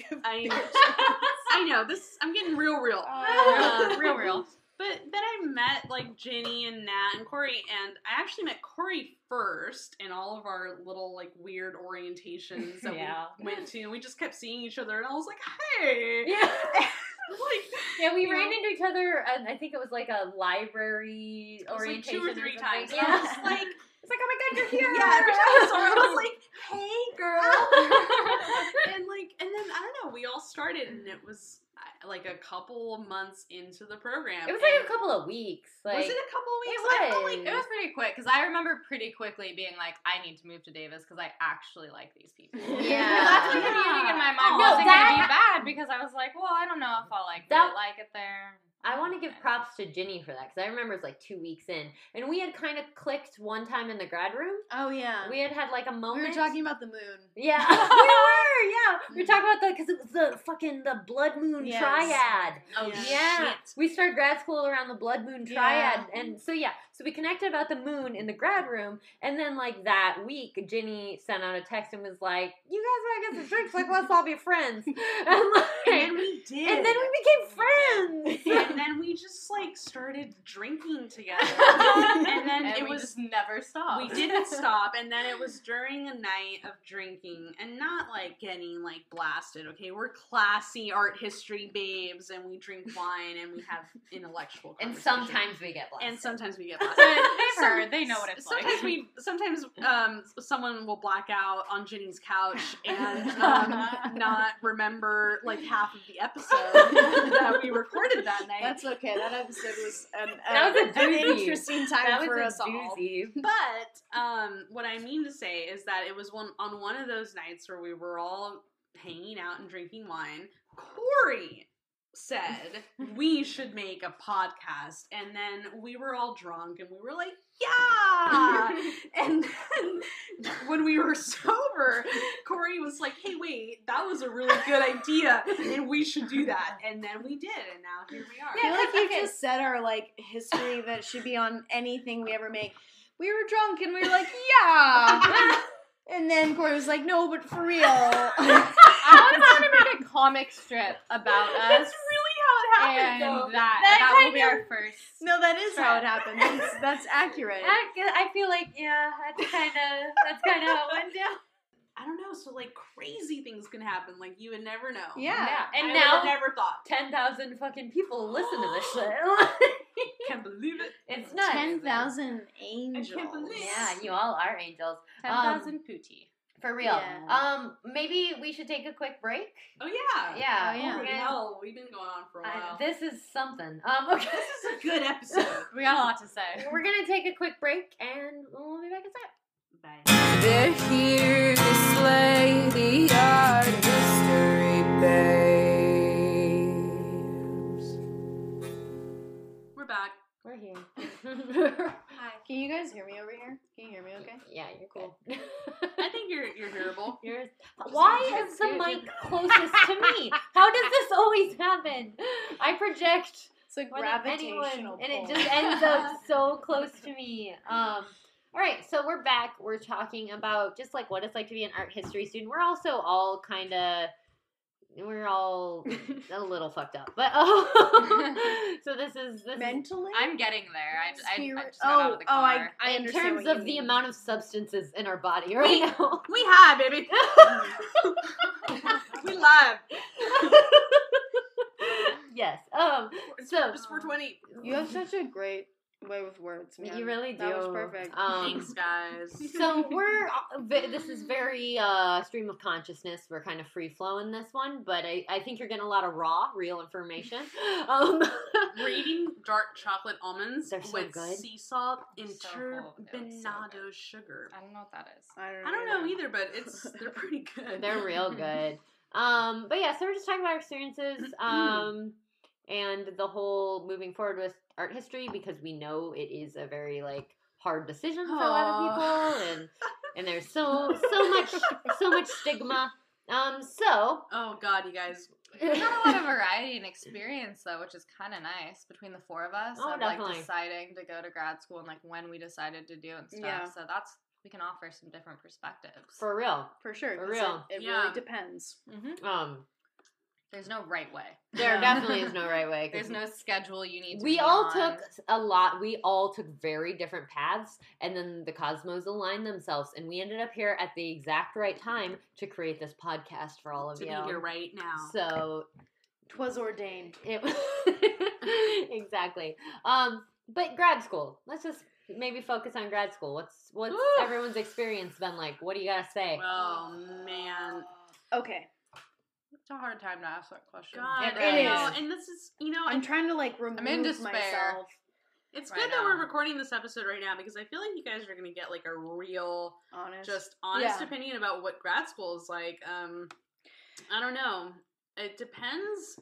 I know this. I'm getting real. Real. But then I met like Ginny and Nat and Corey, and I actually met Corey first in all of our little like weird orientations that we went to. And we just kept seeing each other, and I was like, "Hey, Yeah. like, We you ran know? into each other, and I think it was like a library It was, like, orientation 2 or 3 something. times. Yeah. And I was just like, it's like, oh my god, you're here! yeah, every time I saw her, I was like, "Hey, girl," and then I don't know, we all started, and it was like a couple of months into the program. It was like and- a couple of weeks. Like, was it a couple of weeks? It I felt was. like It was pretty quick because I remember pretty quickly being like, I need to move to Davis because I actually like these people. Yeah. That's what commuting in my mind No, wasn't that- going to be bad because I was like, well, I don't know if I'll like it there. I want to give props to Ginny for that, because I remember it was like 2 weeks in, and we had kind of clicked one time in the grad room. Oh, yeah. We had like a We moment. were talking about the moon. Yeah, we were. Yeah, we were talking about because it was the blood moon Yes. triad. Oh, Yeah, shit. we started grad school around the blood moon triad, and so we connected about the moon in the grad room, and then like that week, Ginny sent out a text and was like, "You guys want to get some drinks? Like, let's all be friends." And, like, And then we did. and then we became friends. And then we just like started drinking together. And then And it we was just never stopped. we didn't stop, and then it was during a night of drinking and not like getting like blasted. Okay, we're classy art history babes, and we drink wine and we have intellectual And conversation. sometimes we get blasted. And sometimes we get They've blasted. heard. They know what it's like. Sometimes someone will black out on Ginny's couch and not remember like half of the episode that we recorded that night. That's okay. That episode was That was a an doozy. interesting that time was for a us all. doozy. But what I mean to say is that it was on one of those nights where we were all hanging out and drinking wine. Corey said we should make a podcast, and then we were all drunk and we were like, yeah. And then when we were sober, Corey was like, hey, wait, that was a really good idea and we should do that. And then we did, and now here we are. I feel like you just said our like history that should be on anything we ever make. We were drunk and we were like, yeah. And then Corey was like, no, but for real. I want to make a comic strip about us. That's really how it happened, And though. that will be our first. No, that is how it happened. That's accurate. I feel like that's kind of how it went down. I don't know, so like crazy things can happen, like you would never know. Yeah. And I now would've never thought. 10,000 fucking people listen to this shit. Can't believe it. It's nuts. 10,000 angels. I can't believe it. Yeah, you all are angels. 10,000 pooty. For real. Yeah. Maybe we should take a quick break. Oh yeah. Yeah. Oh, yeah. Holy hell, we've been going on for a while. This is something. Okay. This is a good episode. We got a lot to say. We're gonna take a quick break, and we'll be back in a sec. Bye. They're here to slay the art history babes. We're back. We're here. Hi. Can you guys hear me over here? Can you hear me okay? Yeah, you're cool. I think you're hearable. Why is the mic closest to me? How does this always happen? I project It's a more than gravitational anyone, and it pull. just ends up so close to me. All right, so we're back. We're talking about just like what it's like to be an art history student. We're also all kind of we're all a little fucked up, but so this is mentally. I'm getting there. I just got out of the I car. understand in terms what you of the mean. amount of substances in our body right now. We have, baby. We live. Yes. So Just 420. You have such a great way with words, man. you really do. That was perfect. Thanks, guys. So this is very stream of consciousness. We're kind of free flowing this one, but I think you're getting a lot of raw, real information. We're eating dark chocolate almonds They're so with good. sea salt and So cool. It was so turbinado good. sugar. I don't know what that is. I don't know either, but they're pretty good. They're real good. But yeah, so we're just talking about our experiences, and the whole moving forward with art history, because we know it is a very like hard decision for a lot of people, and there's so much stigma. Oh God, you guys. We got a lot of variety and experience though, which is kind of nice between the four of us. Oh, of, definitely. like deciding to go to grad school and like when we decided to do and stuff. Yeah. So we can offer some different perspectives. For real. For sure. For 'cause real. It Yeah. really depends. There's no right way. There definitely is no right way. 'cause There's no schedule you need to we be all on. took very different paths, and then the cosmos aligned themselves, and we ended up here at the exact right time to create this podcast for all of To you. be here right now. So 'Twas ordained. it exactly. But grad school. Let's just maybe focus on grad school. What's Woo! everyone's experience been like? What do you gotta say? Oh man. Okay. It's a hard time to ask that question. God, It really is. I know, and this is, I'm trying to like remove in despair. myself. it's right good that now. we're recording this episode right now because I feel like you guys are gonna get like a real, Honest. just honest Yeah. opinion about what grad school is like. I don't know. It depends.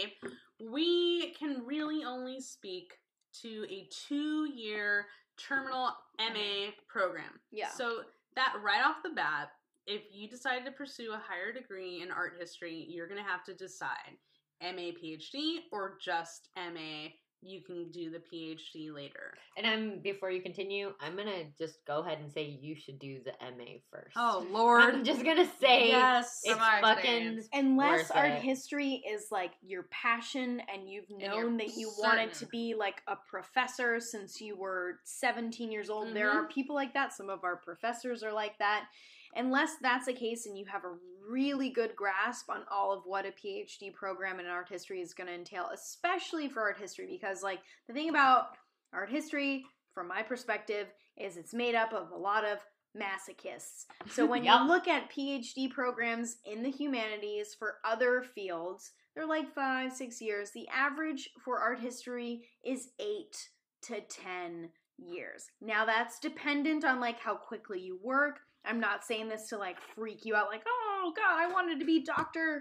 We can really only speak to a 2-year terminal MA program. Yeah. So that right off the bat, if you decide to pursue a higher degree in art history, you're going to have to decide MA, PhD, or just MA. You can do the PhD later. And before you continue, I'm gonna just go ahead and say you should do the MA first. Lord. I'm just gonna say Yes. it's From our fucking experience. Unless worth art it. history is like your passion and you've you're known that you wanted to certain. be like a professor since you were 17 years old. There Mhm. are people like that. Some of our professors are like that. Unless that's the case and you have a really good grasp on all of what a PhD program in art history is going to entail, especially for art history, because like the thing about art history, from my perspective, is it's made up of a lot of masochists. So when Yep. you look at PhD programs in the humanities for other fields, they're like 5-6 years. The average for art history is 8 to 10 years. Now that's dependent on like how quickly you work. I'm not saying this to like freak you out like, oh God, I wanted to be Dr.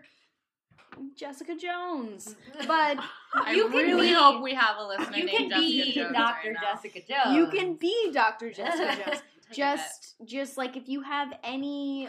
Jessica Jones. But I You can really be- hope we have a listener you can named Jessica be Jones Dr. right now. Jessica Jones. you can be Dr. Jessica Jones. Take a bet. just like if you have any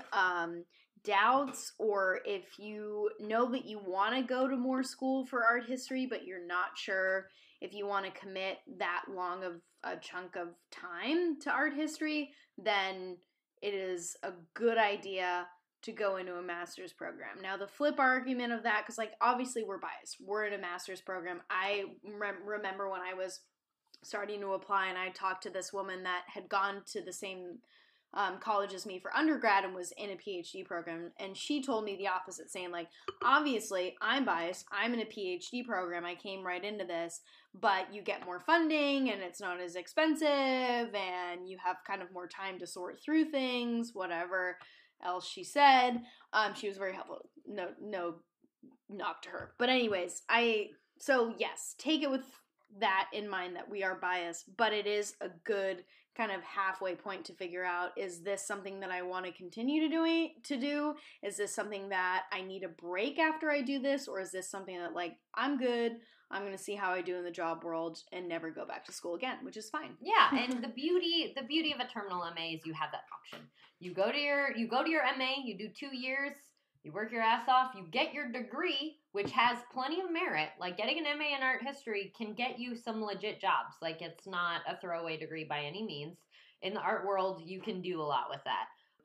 doubts, or if you know that you want to go to more school for art history but you're not sure if you want to commit that long of a chunk of time to art history, then it is a good idea to go into a master's program. Now the flip argument of that, because like obviously we're biased, we're in a master's program. I remember when I was starting to apply and I talked to this woman that had gone to the same college as me for undergrad and was in a PhD program, and she told me the opposite, saying like, obviously I'm biased, I'm in a PhD program, I came right into this, but you get more funding and it's not as expensive and you have kind of more time to sort through things, whatever else she said. She was very helpful. No knock to her. But anyways, so yes, take it with that in mind that we are biased, but it is a good kind of halfway point to figure out, is this something that I want to continue to do? Is this something that I need a break after I do this? Or is this something that like, I'm good, I'm going to see how I do in the job world and never go back to school again, which is fine. Yeah, and the beauty of a terminal MA is you have that option. You go to your MA, you do 2 years, you work your ass off, you get your degree, which has plenty of merit. Like getting an MA in art history can get you some legit jobs. Like it's not a throwaway degree by any means. In the art world, you can do a lot with that.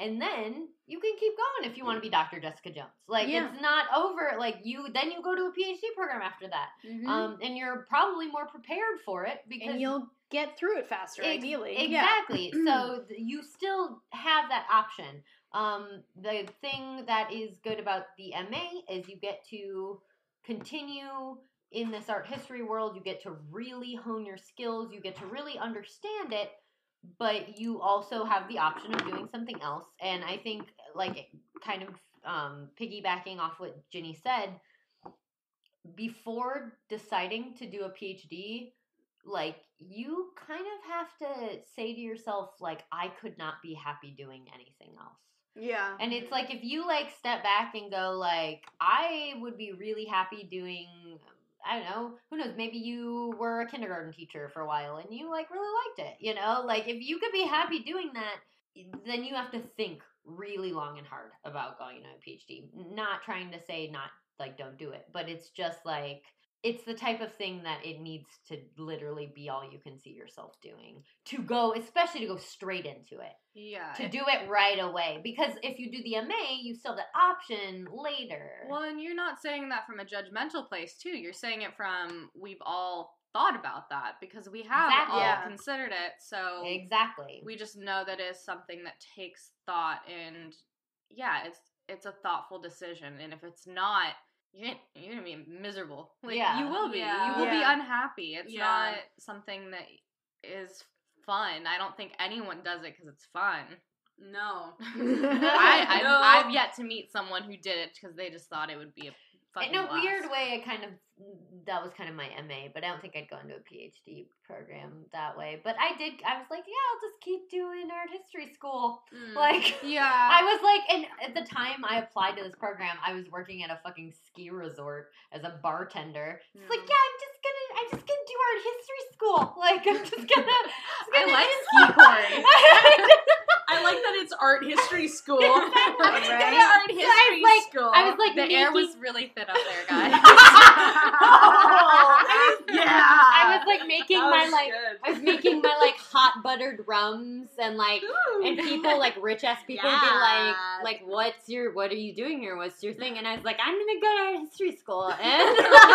and then you can keep going if you want to be Dr. Jessica Jones. Like, Yeah. it's not over. Like, then you go to a PhD program after that. And you're probably more prepared for it because and you'll get through it faster, ideally. Exactly. So you still have that option. The thing that is good about the MA is you get to continue in this art history world. You get to really hone your skills. You get to really understand it. But you also have the option of doing something else. And I think, like, kind of piggybacking off what Ginny said, before deciding to do a PhD, like, you kind of have to say to yourself, like, I could not be happy doing anything else. Yeah. And it's like, if you, like, step back and go, like, I would be really happy doing, I don't know, who knows, maybe you were a kindergarten teacher for a while and you, like, really liked it, you know? Like, if you could be happy doing that, then you have to think really long and hard about going to a PhD. Not trying to say not, like, don't do it, but it's just, like, it's the type of thing that it needs to literally be all you can see yourself doing. Especially to go straight into it. Yeah. To do it right away. Because if you do the MA, you still have that option later. Well, and you're not saying that from a judgmental place, too. You're saying it from, we've all thought about that because we have all considered it. So exactly. We just know that it is something that takes thought, and it's a thoughtful decision. And if it's not, you're gonna be miserable. Like, you will be. You will be unhappy. It's not something that is fun. I don't think anyone does it because it's fun. No. I've yet to meet someone who did it because they just thought it would be a fucking in a blast. weird way, that was kind of my MA, but I don't think I'd go into a PhD program that way. But I was like, I'll just keep doing art history school. Like, I was like, and at the time I applied to this program, I was working at a fucking ski resort as a bartender. It's like, I'm just gonna do art history school. Like, I'm just gonna I like ski course. I like that it's art history school. Right? Art history school. I was like, the air was really thin up there, guys. I was like making I was making my hot buttered rums and and people rich ass people would be like, what are you doing here? What's your thing? And I was like, I'm gonna go to art history school. And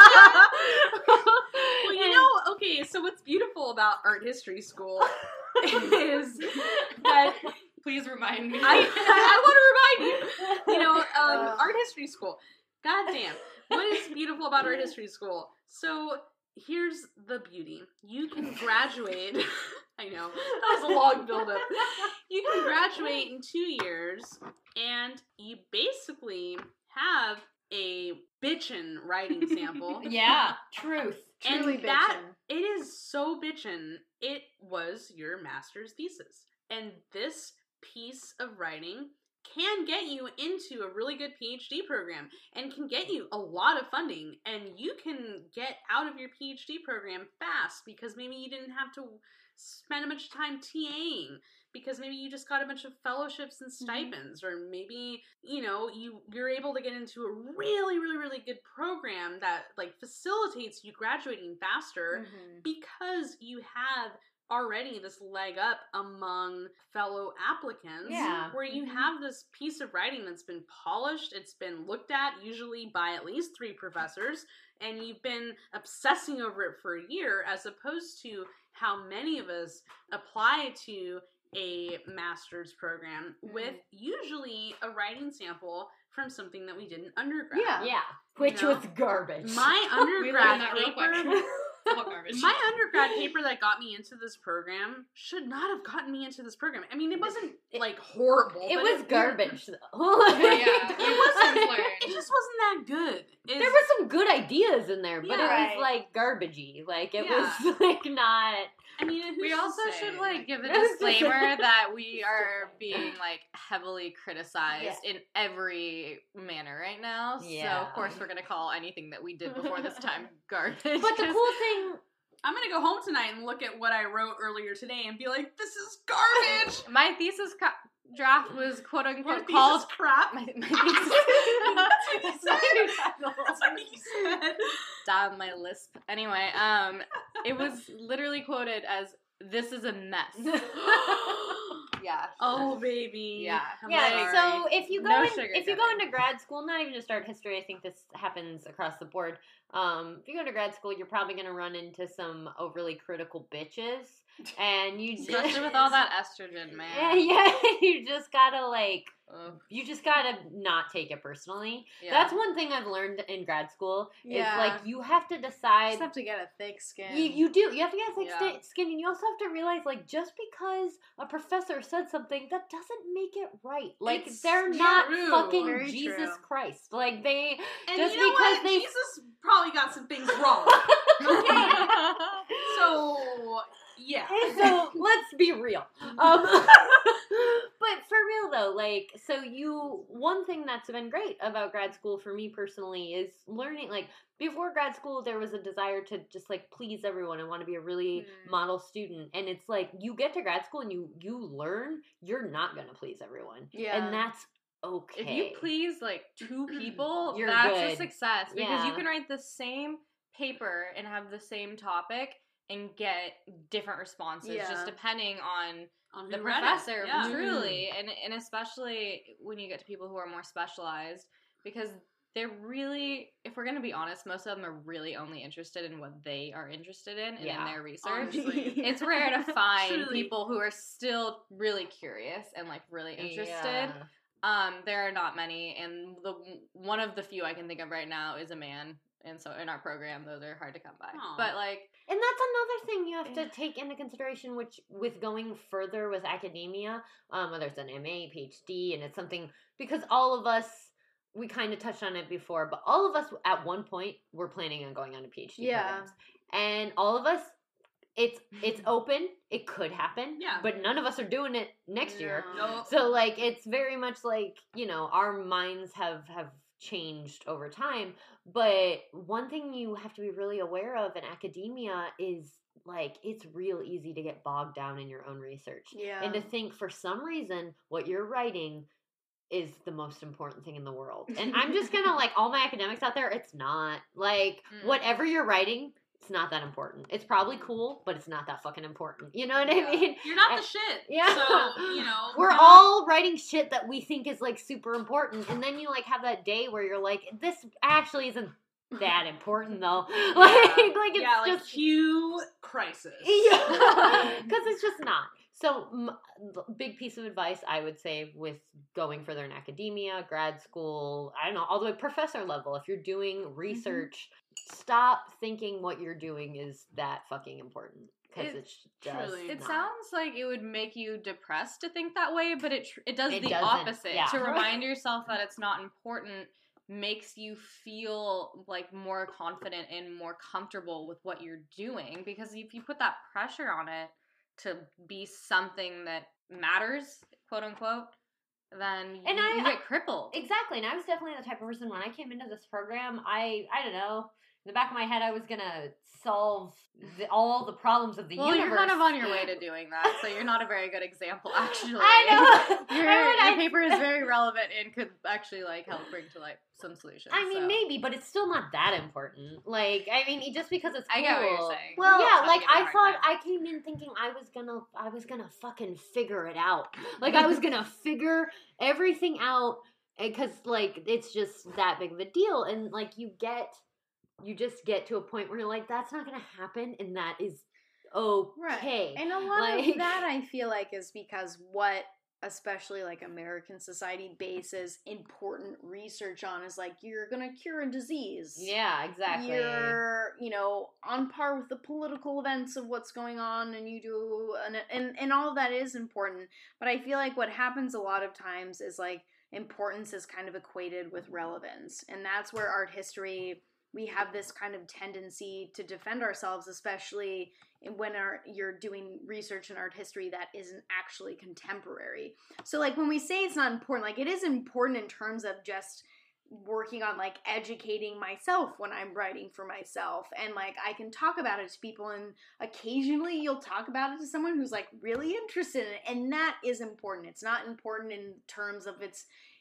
well, okay, so what's beautiful about art history school is that please remind me. I want to remind you. Art history school. God damn. What is beautiful about art history school? So here's the beauty. You can graduate. I know. That was a long buildup. You can graduate in 2 years, and you basically have a bitchin' writing sample. Yeah, truth. Truly and that, bitchin'. it is so bitchin'. It was your master's thesis. And this piece of writing can get you into a really good PhD program and can get you a lot of funding, and you can get out of your PhD program fast because maybe you didn't have to spend a bunch of time TAing because maybe you just got a bunch of fellowships and stipends, or maybe, you're able to get into a really, really, really good program that facilitates you graduating faster because you have already this leg up among fellow applicants, where you have this piece of writing that's been polished, it's been looked at usually by at least 3 professors, and you've been obsessing over it for a year, as opposed to how many of us apply to a master's program with usually a writing sample from something that we did in undergrad. Which was garbage. My undergrad paper... Garbage. My undergrad paper that got me into this program should not have gotten me into this program. I mean, it wasn't horrible. It was garbage, though. It just wasn't that good. There were some good ideas in there, but it was garbagey. It was not. I mean, we also should give a disclaimer that we are being heavily criticized in every manner right now. Yeah. So of course we're gonna call anything that we did before this time garbage. But the cool thing, I'm gonna go home tonight and look at what I wrote earlier today and be like, "This is garbage." My thesis draft was quote unquote Your called crap. My thesis. That's what he said. That's what he said. Down my lisp. Anyway, it was literally quoted as, "This is a mess." Yeah. Oh, baby. Yeah. I'm Yeah, sorry. so if you go No if you go sugarcoating. into grad school, not even just art history, I think this happens across the board. If you go into grad school, you're probably going to run into some overly critical bitches, and you just Especially with all that estrogen, man. yeah, you just gotta Ugh. you just gotta not take it personally. Yeah. That's one thing I've learned in grad school. Yeah. Is like you have to You decide. just have to get a thick skin. You do. You have to get thick Yeah. skin, and you also have to realize, like, just because a professor said something, that doesn't make it right. Like, It's they're not true. fucking Very Jesus true. Christ. Like, they And just you know because what? they Jesus probably got some things wrong. So, yeah. so let's be real. But for real though, like, so one thing that's been great about grad school for me personally is learning, like, before grad school, there was a desire to just, like, please everyone and want to be a really model student. And it's like, you get to grad school and you learn you're not going to please everyone. Yeah. And that's okay. If you please like 2 people, You're that's good. a success because you Yeah. can write the same paper and have the same topic and get different responses Yeah. just depending on On the who read it. professor, Yeah. truly, and especially when you get to people who are more specialized, because they're really, if we're going to be honest, most of them are really only interested in what they are interested in and in Yeah. their research. Honestly. It's rare to find Truly. people who are still really curious and like really interested. Yeah. There are not many, and one of the few I can think of right now is a man. And so in our program, those are hard to come by. Aw. But like, And that's another thing you have to take into consideration, which with going further with academia, whether it's an MA, PhD, and it's something, because all of us, we kind of touched on it before, but all of us at one point were planning on going on to PhD Yeah. programs. And all of us, it's open, it could happen, Yeah. but none of us are doing it next year. No. So, like, it's very much like, our minds have changed over time. But one thing you have to be really aware of in academia is, like, it's real easy to get bogged down in your own research. Yeah. And to think for some reason what you're writing is the most important thing in the world. And I'm just gonna, like, all my academics out there, it's not. Like, whatever you're writing, it's not that important. It's probably cool, but it's not that fucking important. You know what I mean? You're not And- the shit. Yeah. So, We're not- all writing shit that we think is, like, super important. And then you, like, have that day where you're like, this actually isn't that important, though. Like it's yeah, like just... cue crisis. Yeah. Because it's just not. So, big piece of advice I would say with going further in academia, grad school, I don't know, all the way professor level, if you're doing research, stop thinking what you're doing is that fucking important. Because it's just truly- it not. sounds like it would make you depressed to think that way, but it does It the doesn't, opposite. yeah. To remind yourself that it's not important makes you feel like more confident and more comfortable with what you're doing, because if you put that pressure on it to be something that matters, quote unquote, then And you get crippled. Exactly, and I was definitely the type of person, when I came into this program, I don't know, in the back of my head I was gonna solve all the problems of the Well, universe. you're kind of on your way to doing that, so you're not a very good example, actually. I know. Your paper is very relevant and could actually like help bring to light some solutions. I mean, so. maybe, but it's still not that important. Like, I mean, just because it's cool. I get what you're saying. Well, You're yeah, just like having a I hard thought time. I came in thinking I was gonna fucking figure it out. Like, I was gonna figure everything out, because, like, it's just that big of a deal. And, like, you just get to a point where you're like, that's not gonna happen, and that is okay. And a lot Like- of that I feel like is because what especially like American society bases important research on is like, you're gonna cure a disease. Yeah, exactly. You're, on par with the political events of what's going on, and you do, and all of that is important. But I feel like what happens a lot of times is like importance is kind of equated with relevance, and that's where art history, we have this kind of tendency to defend ourselves, especially when you're doing research in art history that isn't actually contemporary. So like when we say it's not important, like it is important in terms of just working on like educating myself when I'm writing for myself, and like I can talk about it to people, and occasionally you'll talk about it to someone who's like really interested in it, and that is important. It's not important in terms of its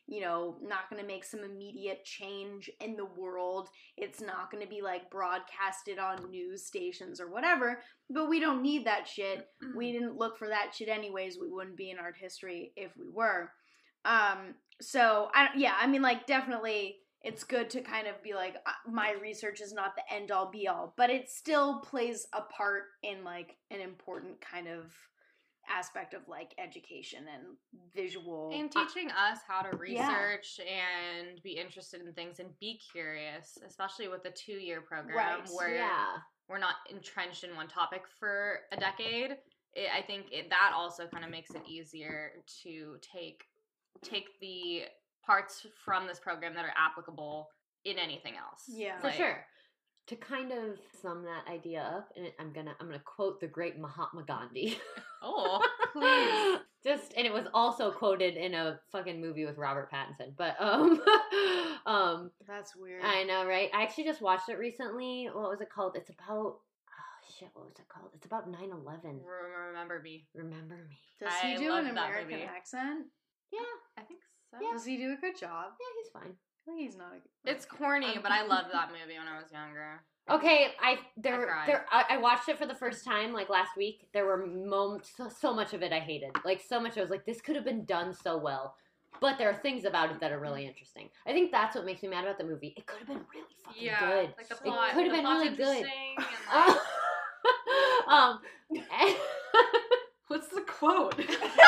not going to make some immediate change in the world. It's not going to be like broadcasted on news stations or whatever, but we don't need that shit. We didn't look for that shit anyways. We wouldn't be in art history if we were. So definitely it's good to kind of be like, my research is not the end all be all, but it still plays a part in like an important kind of aspect of like education and visual and teaching us how to research and be interested in things and be curious, especially with the 2-year program where we're not entrenched in one topic for a decade. I think that also kind of makes it easier to take the parts from this program that are applicable in anything else. Yeah, for sure. To kind of sum that idea up, and I'm gonna quote the great Mahatma Gandhi. Oh, please. And it was also quoted in a fucking movie with Robert Pattinson. But that's weird. I know, right? I actually just watched it recently. What was it called? It's about what was it called? It's about 9/11. Remember Me. Does he do an American accent? Yeah, I think so. Yeah. Does he do a good job? Yeah, he's fine. I think he's not. It's corny, but I loved that movie when I was younger. Okay, I watched it for the first time like last week. There were moments, so much of it I hated. Like so much I was like, this could have been done so well. But there are things about it that are really interesting. I think that's what makes me mad about the movie. It could have been really fucking good. Like the plot. It could have been really good. And what's the quote?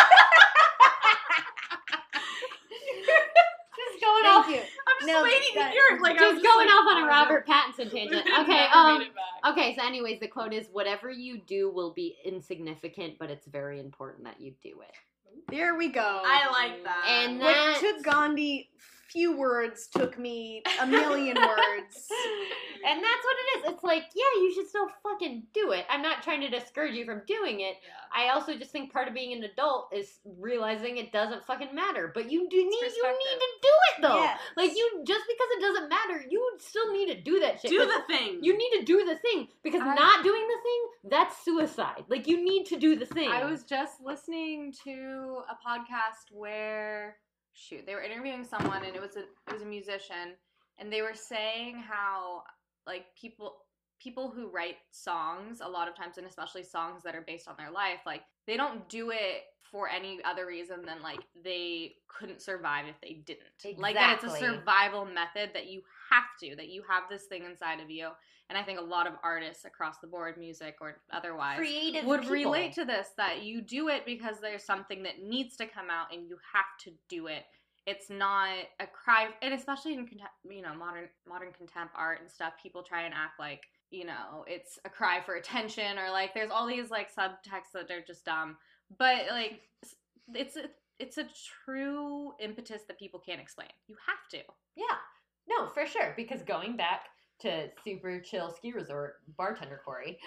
Thank you. I'm just waiting to hear it. Like, just going off on a Robert Pattinson tangent. Okay. Okay. So, anyways, the quote is, "Whatever you do will be insignificant, but it's very important that you do it." There we go. I like that. And what took Gandhi few words took me a million words. And that's what it is. It's like, yeah, you should still fucking do it. I'm not trying to discourage you from doing it. Yeah. I also just think part of being an adult is realizing it doesn't fucking matter. But you need to do it though. Yes. Like just because it doesn't matter, you still need to do that shit. Do the thing. You need to do the thing because not doing the thing, that's suicide. Like you need to do the thing. I was just listening to a podcast where they were interviewing someone and it was a musician, and they were saying how like people who write songs a lot of times, and especially songs that are based on their life, like they don't do it for any other reason than like they couldn't survive if they didn't. Exactly. Like that it's a survival method that you have this thing inside of you. And I think a lot of artists across the board, music or otherwise, creative would people relate to this, that you do it because there's something that needs to come out and you have to do it. It's not a cry, and especially in modern contempt art and stuff, people try and act like, it's a cry for attention, or like there's all these like subtexts that are just dumb. But like it's a true impetus that people can't explain. You have to. Yeah. No, for sure. Because going back to super chill ski resort bartender Corey,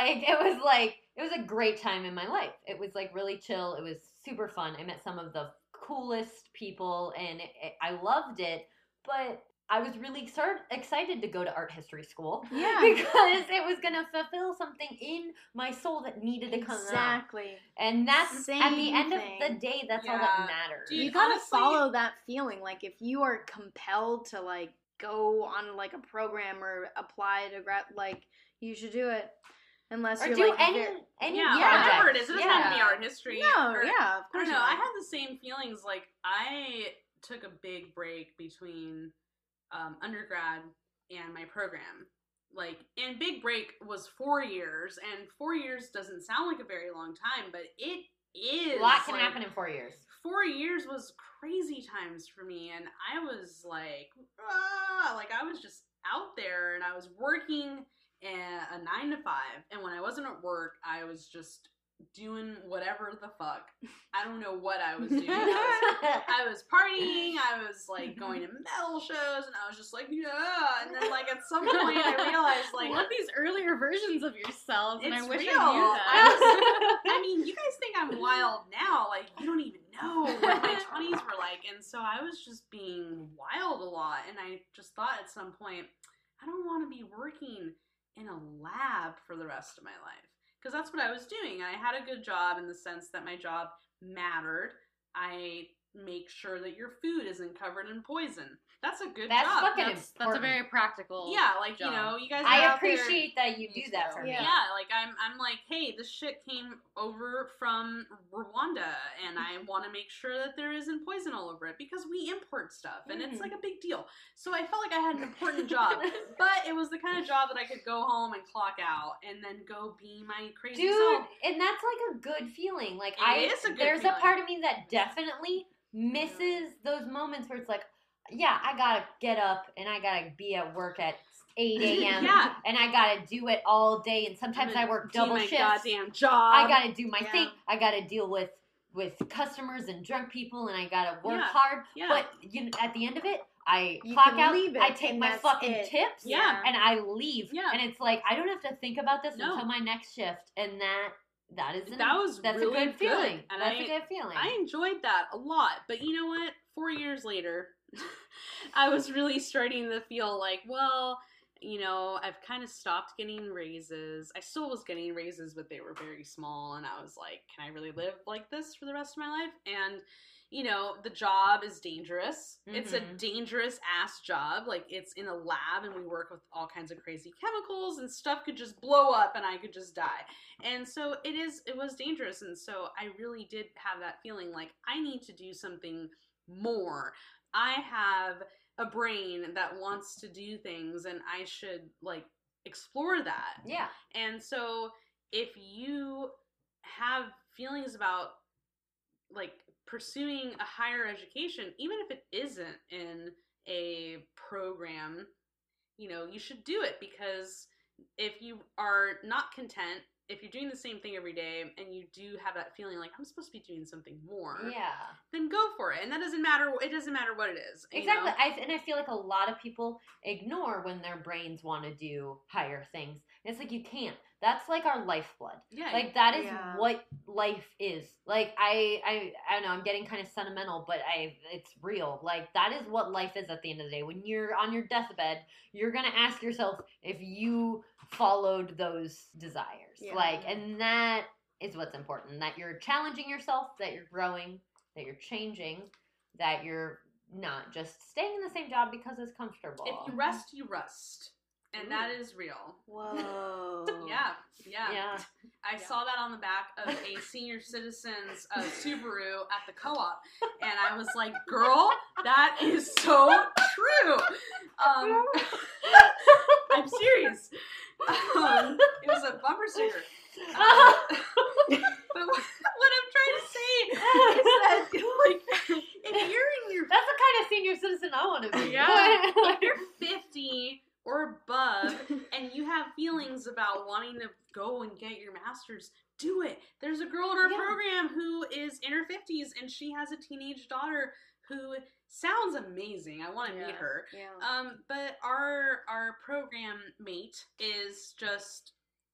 it was a great time in my life. It was like really chill. It was super fun. I met some of the coolest people and I loved it, but I was really excited to go to art history school. Yeah. Because it was going to fulfill something in my soul that needed to come out. Exactly. And that's, at the end of the day, that's all that matters. Dude, you got to follow that feeling. Like, if you are compelled to, like, go on, like, a program or apply to, like, you should do it. Unless or you're do like any whatever it is. It doesn't have to be art history. No, of course. I had the same feelings. Like, I took a big break between undergrad and my program. Like, and big break was 4 years, and 4 years doesn't sound like a very long time, but it is. A lot can happen in 4 years. 4 years was crazy times for me, and I was like I was just out there, and I was working a 9 to 5, and when I wasn't at work, I was just doing whatever the fuck. I don't know what I was doing. I was partying, I was like going to metal shows, and I was just like, yeah. And then like at some point I realized like, I love these earlier versions of yourselves, and I wish real. I knew that. I mean, you guys think I'm wild now, like you don't even know what my 20s were like. And so I was just being wild a lot, and I just thought at some point, I don't want to be working in a lab for the rest of my life. Because that's what I was doing. I had a good job in the sense that my job mattered. I make sure that your food isn't covered in poison. That's a good That's job. fucking That's a important. very practical. Yeah, like, job. you know, you guys are I out there- appreciate that you do Me that too. for me. Yeah, like I'm like, hey, this shit came over from Rwanda, and I want to make sure that there isn't poison all over it because we import stuff, and it's like a big deal. So I felt like I had an important job, but it was the kind of job that I could go home and clock out, and then go be my crazy Dude, self. and that's like a good feeling. Like It is a good there's feeling. a part of me that definitely misses those moments where it's like, yeah, I gotta get up and I gotta be at work at 8 a.m. Yeah. and I gotta do it all day, and sometimes I work Do double my shifts. goddamn job. I gotta do my Yeah. thing. I gotta deal with customers and drunk people, and I gotta work Yeah. hard. Yeah. But at the end of it, I You clock can out. leave it, I take and my that's fucking it. tips. Yeah. And I leave. Yeah. And it's like I don't have to think about this No. until my next shift, and that is That's a really good feeling. and That's a good feeling. I enjoyed that a lot, but you know what? 4 years later, I was really starting to feel like, well, you know, I've kind of stopped getting raises. I still was getting raises, but they were very small, and I was like, can I really live like this for the rest of my life? And you know, the job is dangerous. It's a dangerous ass job. Like, it's in a lab, and we work with all kinds of crazy chemicals, and stuff could just blow up and I could just die. And so it was dangerous. And so I really did have that feeling like I need to do something more. I have a brain that wants to do things, and I should like explore that. Yeah. And so if you have feelings about like pursuing a higher education, even if it isn't in a program, you know, you should do it, because if you are not content, if you're doing the same thing every day and you do have that feeling like I'm supposed to be doing something more, Yeah. then go for it. And that doesn't matter. It doesn't matter what it is. you Exactly. know? I feel like a lot of people ignore when their brains want to do higher things. And it's like you can't. That's like our lifeblood. Yeah. Like that is Yeah. what life is. Like I don't know, I'm getting kind of sentimental, but it's real. Like that is what life is at the end of the day. When you're on your deathbed, you're gonna ask yourself if you followed those desires. Yeah. Like, and that is what's important. That you're challenging yourself, that you're growing, that you're changing, that you're not just staying in the same job because it's comfortable. If you rest, you rust. And that is real. Whoa. Yeah. Yeah. I saw that on the back of a senior citizen's Subaru at the co-op, and I was like, "Girl, that is so true." I'm serious. It was a bumper sticker. But what I'm trying to say is that, like, if you're in your That's the kind of senior citizen I want to be. if you're 50 or above and you have feelings about wanting to go and get your master's, do it. There's a girl in our program who is in her 50s, and she has a teenage daughter who sounds amazing. I want to meet her. Yeah. But our program mate is just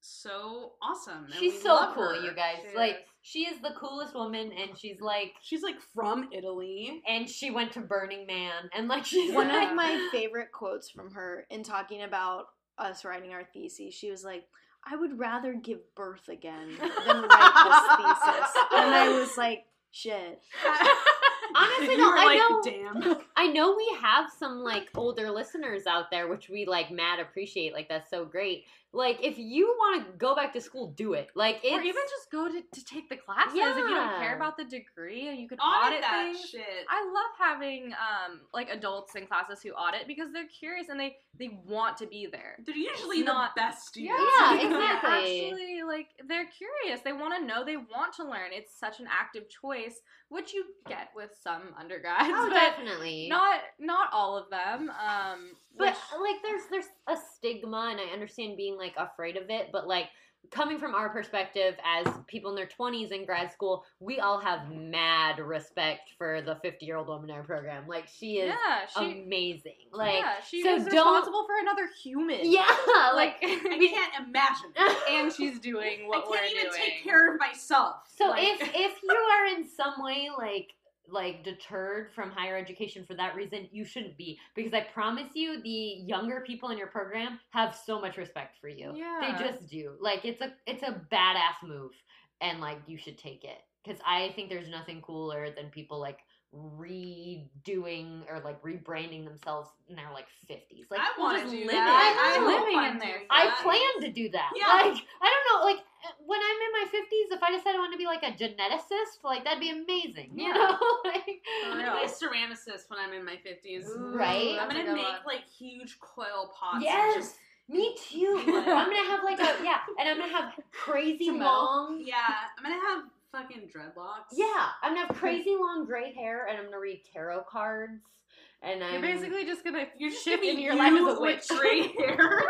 so awesome. And She's we so love cool, her. you guys. She Like, is. she is the coolest woman, and she's like, from Italy. and she went to Burning Man, and like, she's One like, of my favorite quotes from her in talking about us writing our thesis, she was like, I would rather give birth again than write this thesis. And I was like, shit. Honestly, You no, were I like, know. damn. I know we have some like older listeners out there, which we like mad appreciate. Like, that's so great. Like, if you want to go back to school, do it. Like, it's, Or even just go to take the classes. If you don't Yeah. care about the degree and you could Audit audit that things. shit. I love having like adults in classes who audit because they're curious and they want to be there. They're usually It's the not- best students. Yeah, They're exactly. Actually, like, they're curious. They want to know. They want to learn. It's such an active choice, which you get with some undergrads, oh, but definitely. not all of them. But which- like, there's a stigma, and I understand being like afraid of it. But like, coming from our perspective as people in their 20s in grad school, we all have mad respect for the 50-year-old woman in our program. Like, she is amazing. Like, she so is don't- responsible for another human. yeah, like I we- can't imagine. and she's doing what I we're can't even doing. take care of myself. So Like- if you are in some way like deterred from higher education for that reason, you shouldn't be, because I promise you the younger people in your program have so much respect for you. Yeah. They just do. Like, it's a badass move, and like, you should take it, because I think there's nothing cooler than people like redoing or like rebranding themselves in their like 50s. Like, I want to just do living- that. I living hope in I'm there. doing I that. plan to do that. Yeah. Like, I don't know, like, when I'm in my 50s, if I decided I wanted to be like a geneticist, like, that'd be amazing, you Yeah. know? Like, I'm gonna be a ceramicist when I'm in my 50s. Right? I'm That's a gonna good make one. like huge coil pots. Yes! And just, Me too. Like- I'm gonna have like a, and I'm gonna have crazy Some long, yeah, I'm gonna have fucking dreadlocks. I'm gonna have crazy long gray hair, and I'm gonna read tarot cards, and You're I'm basically just gonna You're just shift gonna into be your life as a with witch. gray hair.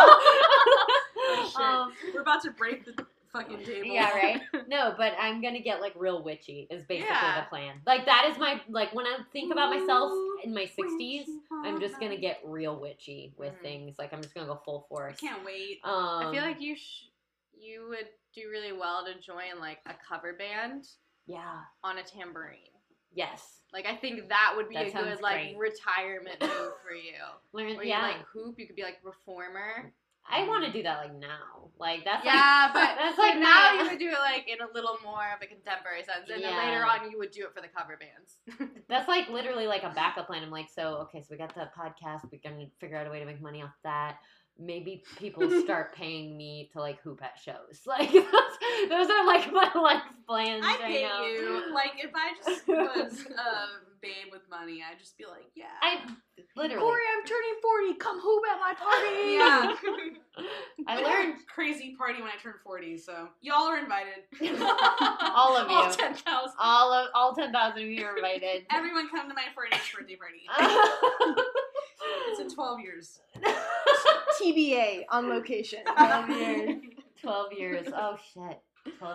Um, We're about to break the fucking table. Yeah, right? No, but I'm gonna get like real witchy is basically Yeah. the plan. Like that is my like when I think about myself in my 60s, I'm just gonna get real witchy with things. Like I'm just gonna go full I force. can't wait. I feel like you would do really well to join like a cover band yeah. on a tambourine. Yes. Like I think that would be That a sounds good like great. retirement move for you. Learn, Where yeah. you like hoop, you could be like a performer. I want to do that like now. Like that's Yeah, like, but that's like like now my- you would do it like in a little more of a contemporary sense, and then Yeah. later on you would do it for the cover bands. That's like literally like a backup plan. I'm like, so okay, so we got the podcast. We're gonna figure out a way to make money off that. Maybe people start paying me to like hoop at shows. Like those are like my life plans. I right pay now. you. Like if I just was a babe with money, I'd just be like, yeah. I literally. Corey, I'm turning 40. Come hoop at my party. Yeah. I learned crazy party when I turned 40, so y'all are invited. all of you. All 10,000. all 10,000 of you are invited. Everyone come to my 40th birthday party. It's in 12 years. TBA on location. 12 years. 12 years. Oh shit. 12 years.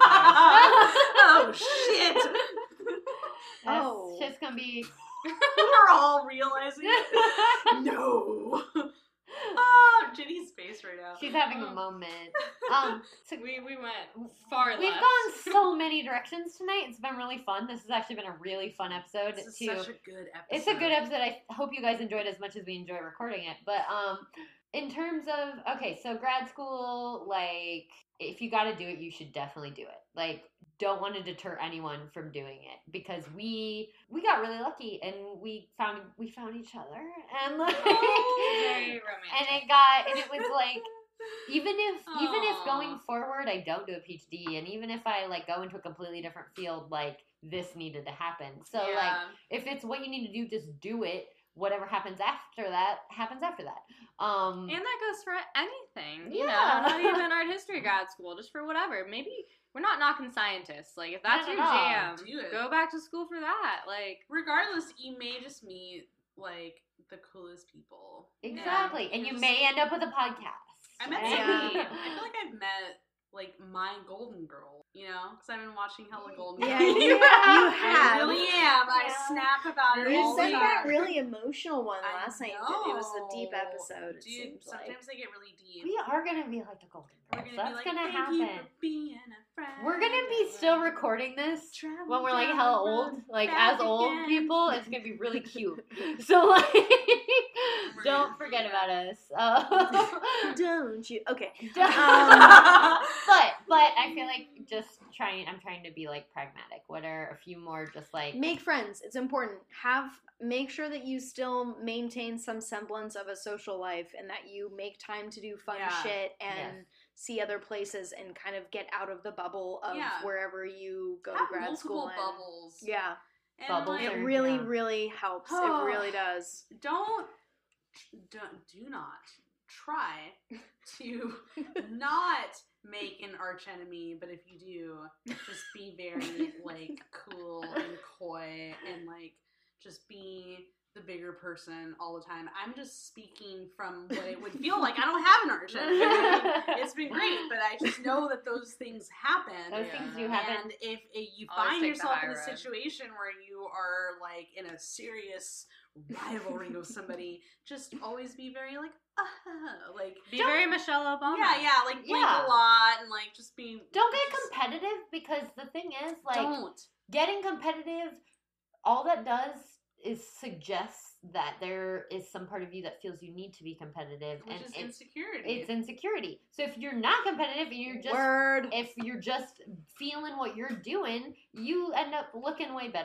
Oh shit. That's Oh. just gonna be. We're all realizing it. No. Oh, Jenny's face right now. She's having a moment. So we went far we've left. gone so many directions tonight. It's been really fun. This has actually been a really fun episode. This is too. such a good episode. It's a good episode. I hope you guys enjoyed as much as we enjoy recording it. But in terms of so grad school, like if you got to do it, you should definitely do it. Like don't want to deter anyone from doing it because we got really lucky and we found each other and like Very romantic. and it was like even if Aw. going forward I don't do a PhD and even if I like go into a completely different field, like this needed to happen. So like Yeah. if it's what you need to do, just do it. Whatever happens after that happens after that. And that goes for anything, you Yeah. know, not even art history grad school, just for whatever. Maybe we're not knocking scientists. Like, if that's Not your at all. jam, Do it. go back to school for that. Like, Regardless, you may just meet like the coolest people. exactly, and you Just- may end up with a podcast. I met Yeah. somebody. I feel like I've met like my golden girl, you know, because I've been watching hella Golden Yeah, Girls. you I have. really am. I Yeah. snap about it You all the sent time. that really emotional one I last night. It was a deep know. episode. It Dude, seems like. sometimes they get really deep. We are gonna be like the Golden We're Girls. gonna That's be like, gonna thank happen. you for being a friend. We're gonna be still recording this Travel when we're like down hella the old, road like back as old again. people. It's gonna be really cute. So like, We're don't gonna forget do about that. us. Don't you? Okay. But I feel like I'm trying to be like pragmatic. What are a few more just like Make friends. It's important. Make sure that you still maintain some semblance of a social life and that you make time to do fun Yeah. shit and Yes. see other places and kind of get out of the bubble of Yeah. wherever you go Have to grad multiple school. and- bubbles. Yeah. And Bubbles like, It are- really, yeah. really helps. It really does. do not try to not make an arch enemy, but if you do, just be very like cool and coy and like just be the bigger person all the time. I'm just speaking from what it would feel like. I don't have an arch enemy. It's been great, but I just know that those things happen. Those things do happen. And if you Always find take the yourself high in a road. situation where you are like in a serious rivalry with somebody, just always be very like, like be very Michelle Obama. yeah, like blink Yeah. a lot and like just be. Don't get just competitive because the thing is like Don't. getting competitive, all that does is suggests that there is some part of you that feels you need to be competitive, Which and is it's insecurity. insecurity. So if you're not competitive and you're just Word. if you're just feeling what you're doing, you end up looking way better.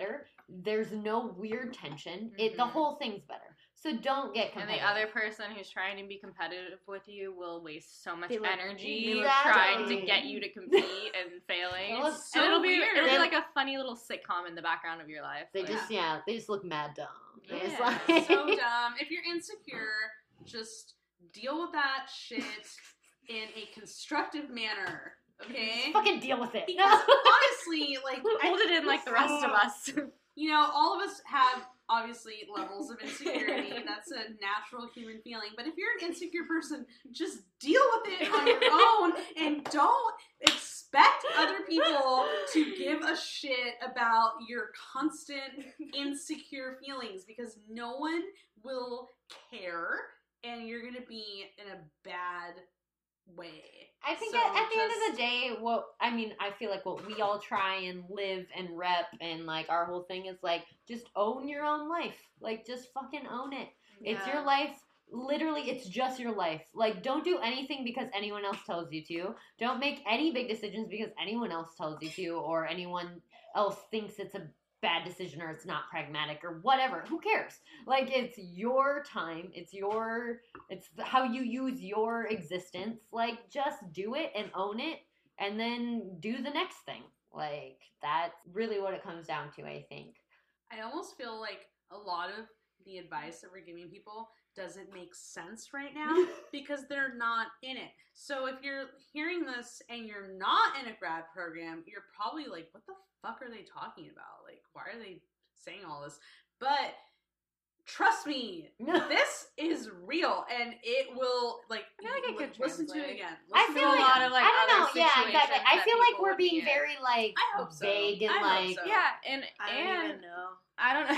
there's no weird tension. The whole thing's better. So don't get competitive. And the other person who's trying to be competitive with you will waste so much energy Exactly. trying to get you to compete and failing. So and it'll weird. be like a funny little sitcom in the background of your life. They just look mad dumb. Yeah. It's like, So dumb. If you're insecure, just deal with that shit in a constructive manner. Okay? Just fucking deal with it. Because honestly, like, Hold it in like the rest of us. You know, all of us have obviously levels of insecurity. That's a natural human feeling. But if you're an insecure person, just deal with it on your own and don't expect other people to give a shit about your constant insecure feelings, because no one will care and you're going to be in a bad way. I think at the end of the day, I feel like what we all try and live and rep and like our whole thing is like, just own your own life. Like, just fucking own it. Yeah. It's your life. Literally, it's just your life. Like, don't do anything because anyone else tells you to. Don't make any big decisions because anyone else tells you to, or anyone else thinks it's a bad decision or it's not pragmatic or whatever. Who cares? Like, it's your time. It's how you use your existence. Like, just do it and own it and then do the next thing. Like, that's really what it comes down to, I think. I almost feel like a lot of the advice that we're giving people doesn't make sense right now because they're not in it. So if you're hearing this and you're not in a grad program, you're probably like, what the fuck are they talking about? Like, why are they saying all this? But trust me, this is real, and it will, like, I could listen to it again. I feel like, a lot of, like, I don't know, other yeah, exactly. situations I that feel like people we're would be being in. very, like, I hope so. vague and, I hope like... so. Yeah, and I don't even know. I don't know.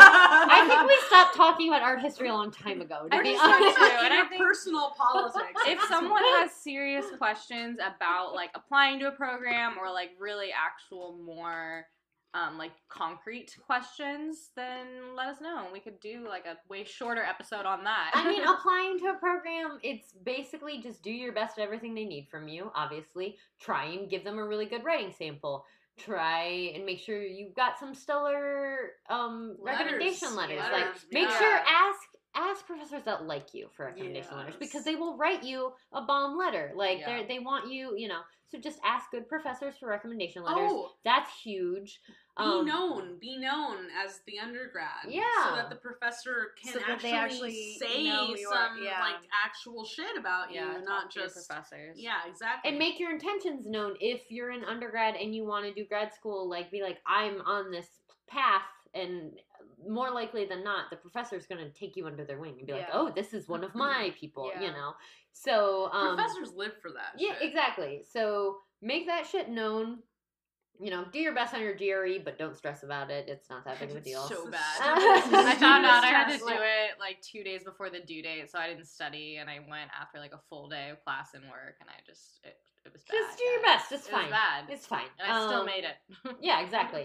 I think we stopped talking about art history a long time ago, to I be just don't honest. know, and I think personal politics. if someone has serious questions about, like, applying to a program or, like, really actual more... like concrete questions, then let us know. We could do like a way shorter episode on that. I mean, applying to a program, it's basically just do your best at everything they need from you, obviously. Try and give them a really good writing sample. Try and make sure you've got some stellar recommendation letters. Yeah. Like, make sure, ask professors that like you for recommendation letters, because they will write you a bomb letter. Like, they want you, you know. So just ask good professors for recommendation letters. Oh. That's huge. Be known as the undergrad. Yeah. So that the professor can actually say some like actual shit about you, not just professors. Yeah, exactly. And make your intentions known. If you're an undergrad and you want to do grad school, like, be like, I'm on this path, and more likely than not, the professor's going to take you under their wing and be like, oh, this is one of my people, you know? So, professors live for that shit. Yeah, exactly. So, make that shit known. You know, do your best on your GRE, but don't stress about it. It's not that big of a deal. So bad. I found out I had to do it like 2 days before the due date, so I didn't study, and I went after like a full day of class and work, and it was bad. Just do your best. It's fine. It was bad. It's fine. And I still made it. Yeah, exactly.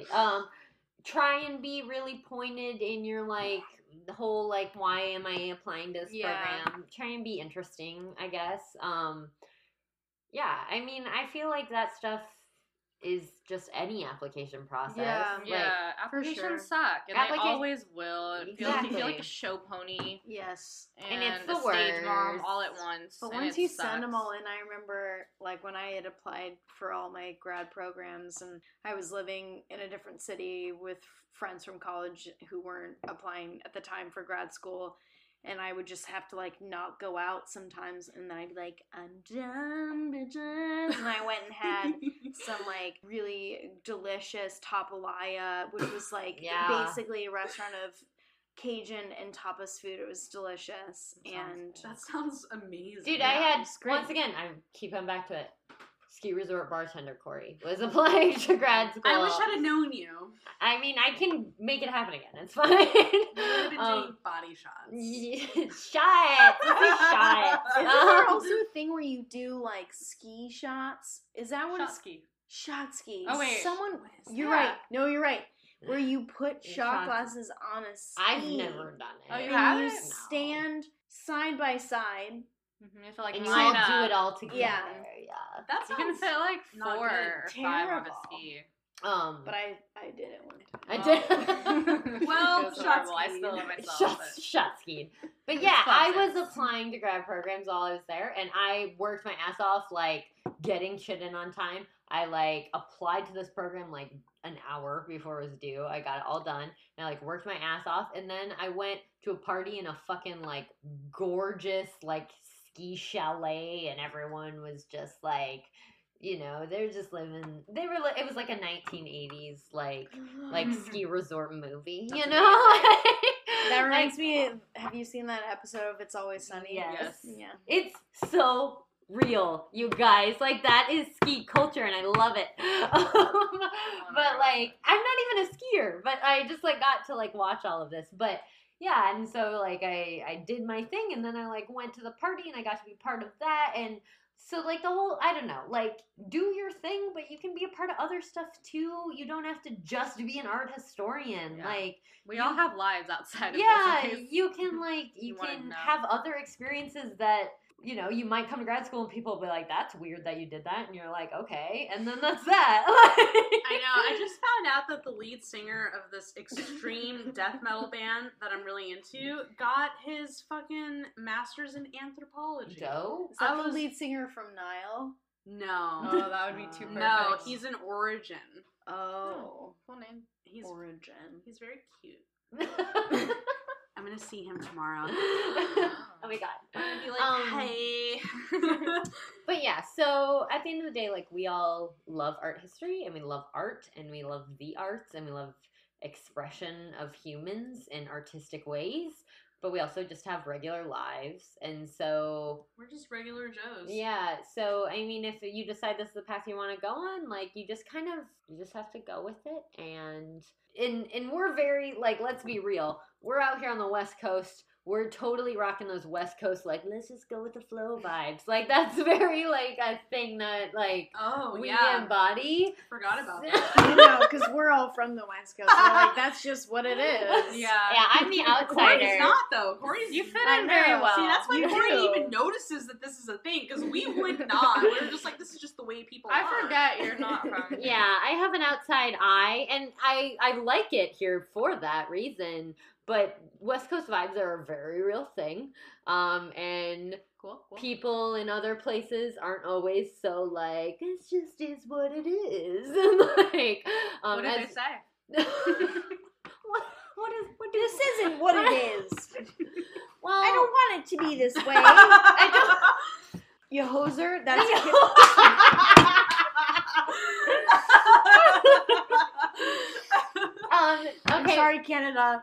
Try and be really pointed in your, like, the whole, like, why am I applying to this program? Try and be interesting, I guess. Yeah, I mean, I feel like that stuff is just any application process. Yeah, applications suck, and they always will. You feel like a show pony. Yes, and it's the a stage mom all at once. But once you send them all in, I remember, like, when I had applied for all my grad programs, and I was living in a different city with friends from college who weren't applying at the time for grad school. And I would just have to, like, not go out sometimes. And then I'd be like, I'm done, bitches. And I went and had some, like, really delicious tapalaya, which was, like, basically a restaurant of Cajun and tapas food. It was delicious. That sounds amazing. Dude, I had, once again, I keep coming back to it. Ski resort bartender Corey was applying to grad school. I wish I'd have known you. I mean, I can make it happen again. It's fine. You would have been doing body shots. Shots. Shots. Is there also a thing where you do, like, ski shots? Is that what Shot ski. Shot ski. Oh, wait. You're right. No, you're right. Where you put shot glasses on a ski. I've never done it. Oh, you and haven't? you stand side by side. Mm-hmm. You have to, like, and line you all up. do it all together. Yeah. That's you can fit like 4 or 5 on a Terrible. ski. But I did it one time. I did. Well, It was shots horrible. I skied. still love myself. Shot skied. But It's yeah, I fun was things. applying to grad programs while I was there, and I worked my ass off, like, getting shit in on time. I, like, applied to this program, like, an hour before it was due. I got it all done, and I, like, worked my ass off, and then I went to a party in a fucking, like, gorgeous, like, ski chalet, and everyone was just, like... You know, they're just living. They were. It was like a 1980s like ski resort movie. That's You know, That reminds me. Have you seen that episode of It's Always Sunny? Yes. Yeah. It's so real, you guys. Like that is ski culture, and I love it. But like, I'm not even a skier, but I just like got to like watch all of this. But yeah, and so like I did my thing, and then I like went to the party, and I got to be part of that, and. So, like, the whole, I don't know, like, do your thing, but you can be a part of other stuff, too. You don't have to just be an art historian. Yeah. Like, We all have lives outside of yeah, this. Like, you can, like, you You wanna can know. have other experiences that, you know, you might come to grad school and people will be like, that's weird that you did that. And you're like, okay. And then that's that. I know. I just found out that the lead singer of this extreme death metal band that I'm really into got his fucking master's in anthropology. Dope. Is that I the was- lead singer from Nile? No. Oh, that would be too perfect. No, he's an Origin. Oh, Cool name. He's Origin. he's very cute. I'm gonna see him tomorrow. Oh my god. I'm gonna be like, hey. But yeah, so at the end of the day, like we all love art history and we love art and we love the arts and we love expression of humans in artistic ways, but we also just have regular lives. And so We're just regular Joes. yeah, so I mean if you decide this is the path you want to go on, like you just have to go with it. And we're very like, let's be real, we're out here on the West Coast. We're totally rocking those West Coast, like, let's just go with the flow vibes. Like, that's very, like, a thing that, like, Oh, we yeah. embody. Forgot about that. I know, because we're all from the West Coast. So like, that's just what it is. Yeah. Yeah, I'm the outsider. Corey's not, though. Corey's... You fit I in very know. well. See, that's why You Corey do. even notices that this is a thing, because we would not. We were just like, this is just the way people I are. forget you're not from here. Yeah, I have an outside eye, and I like it here for that reason. But West Coast vibes are a very real thing. And Cool. people in other places aren't always so, like, it just is what it is. And, like, What did as- they say? what This isn't what it is. Well, I don't want it to be this way. I don't. You hoser. That's Okay. I'm sorry, Canada.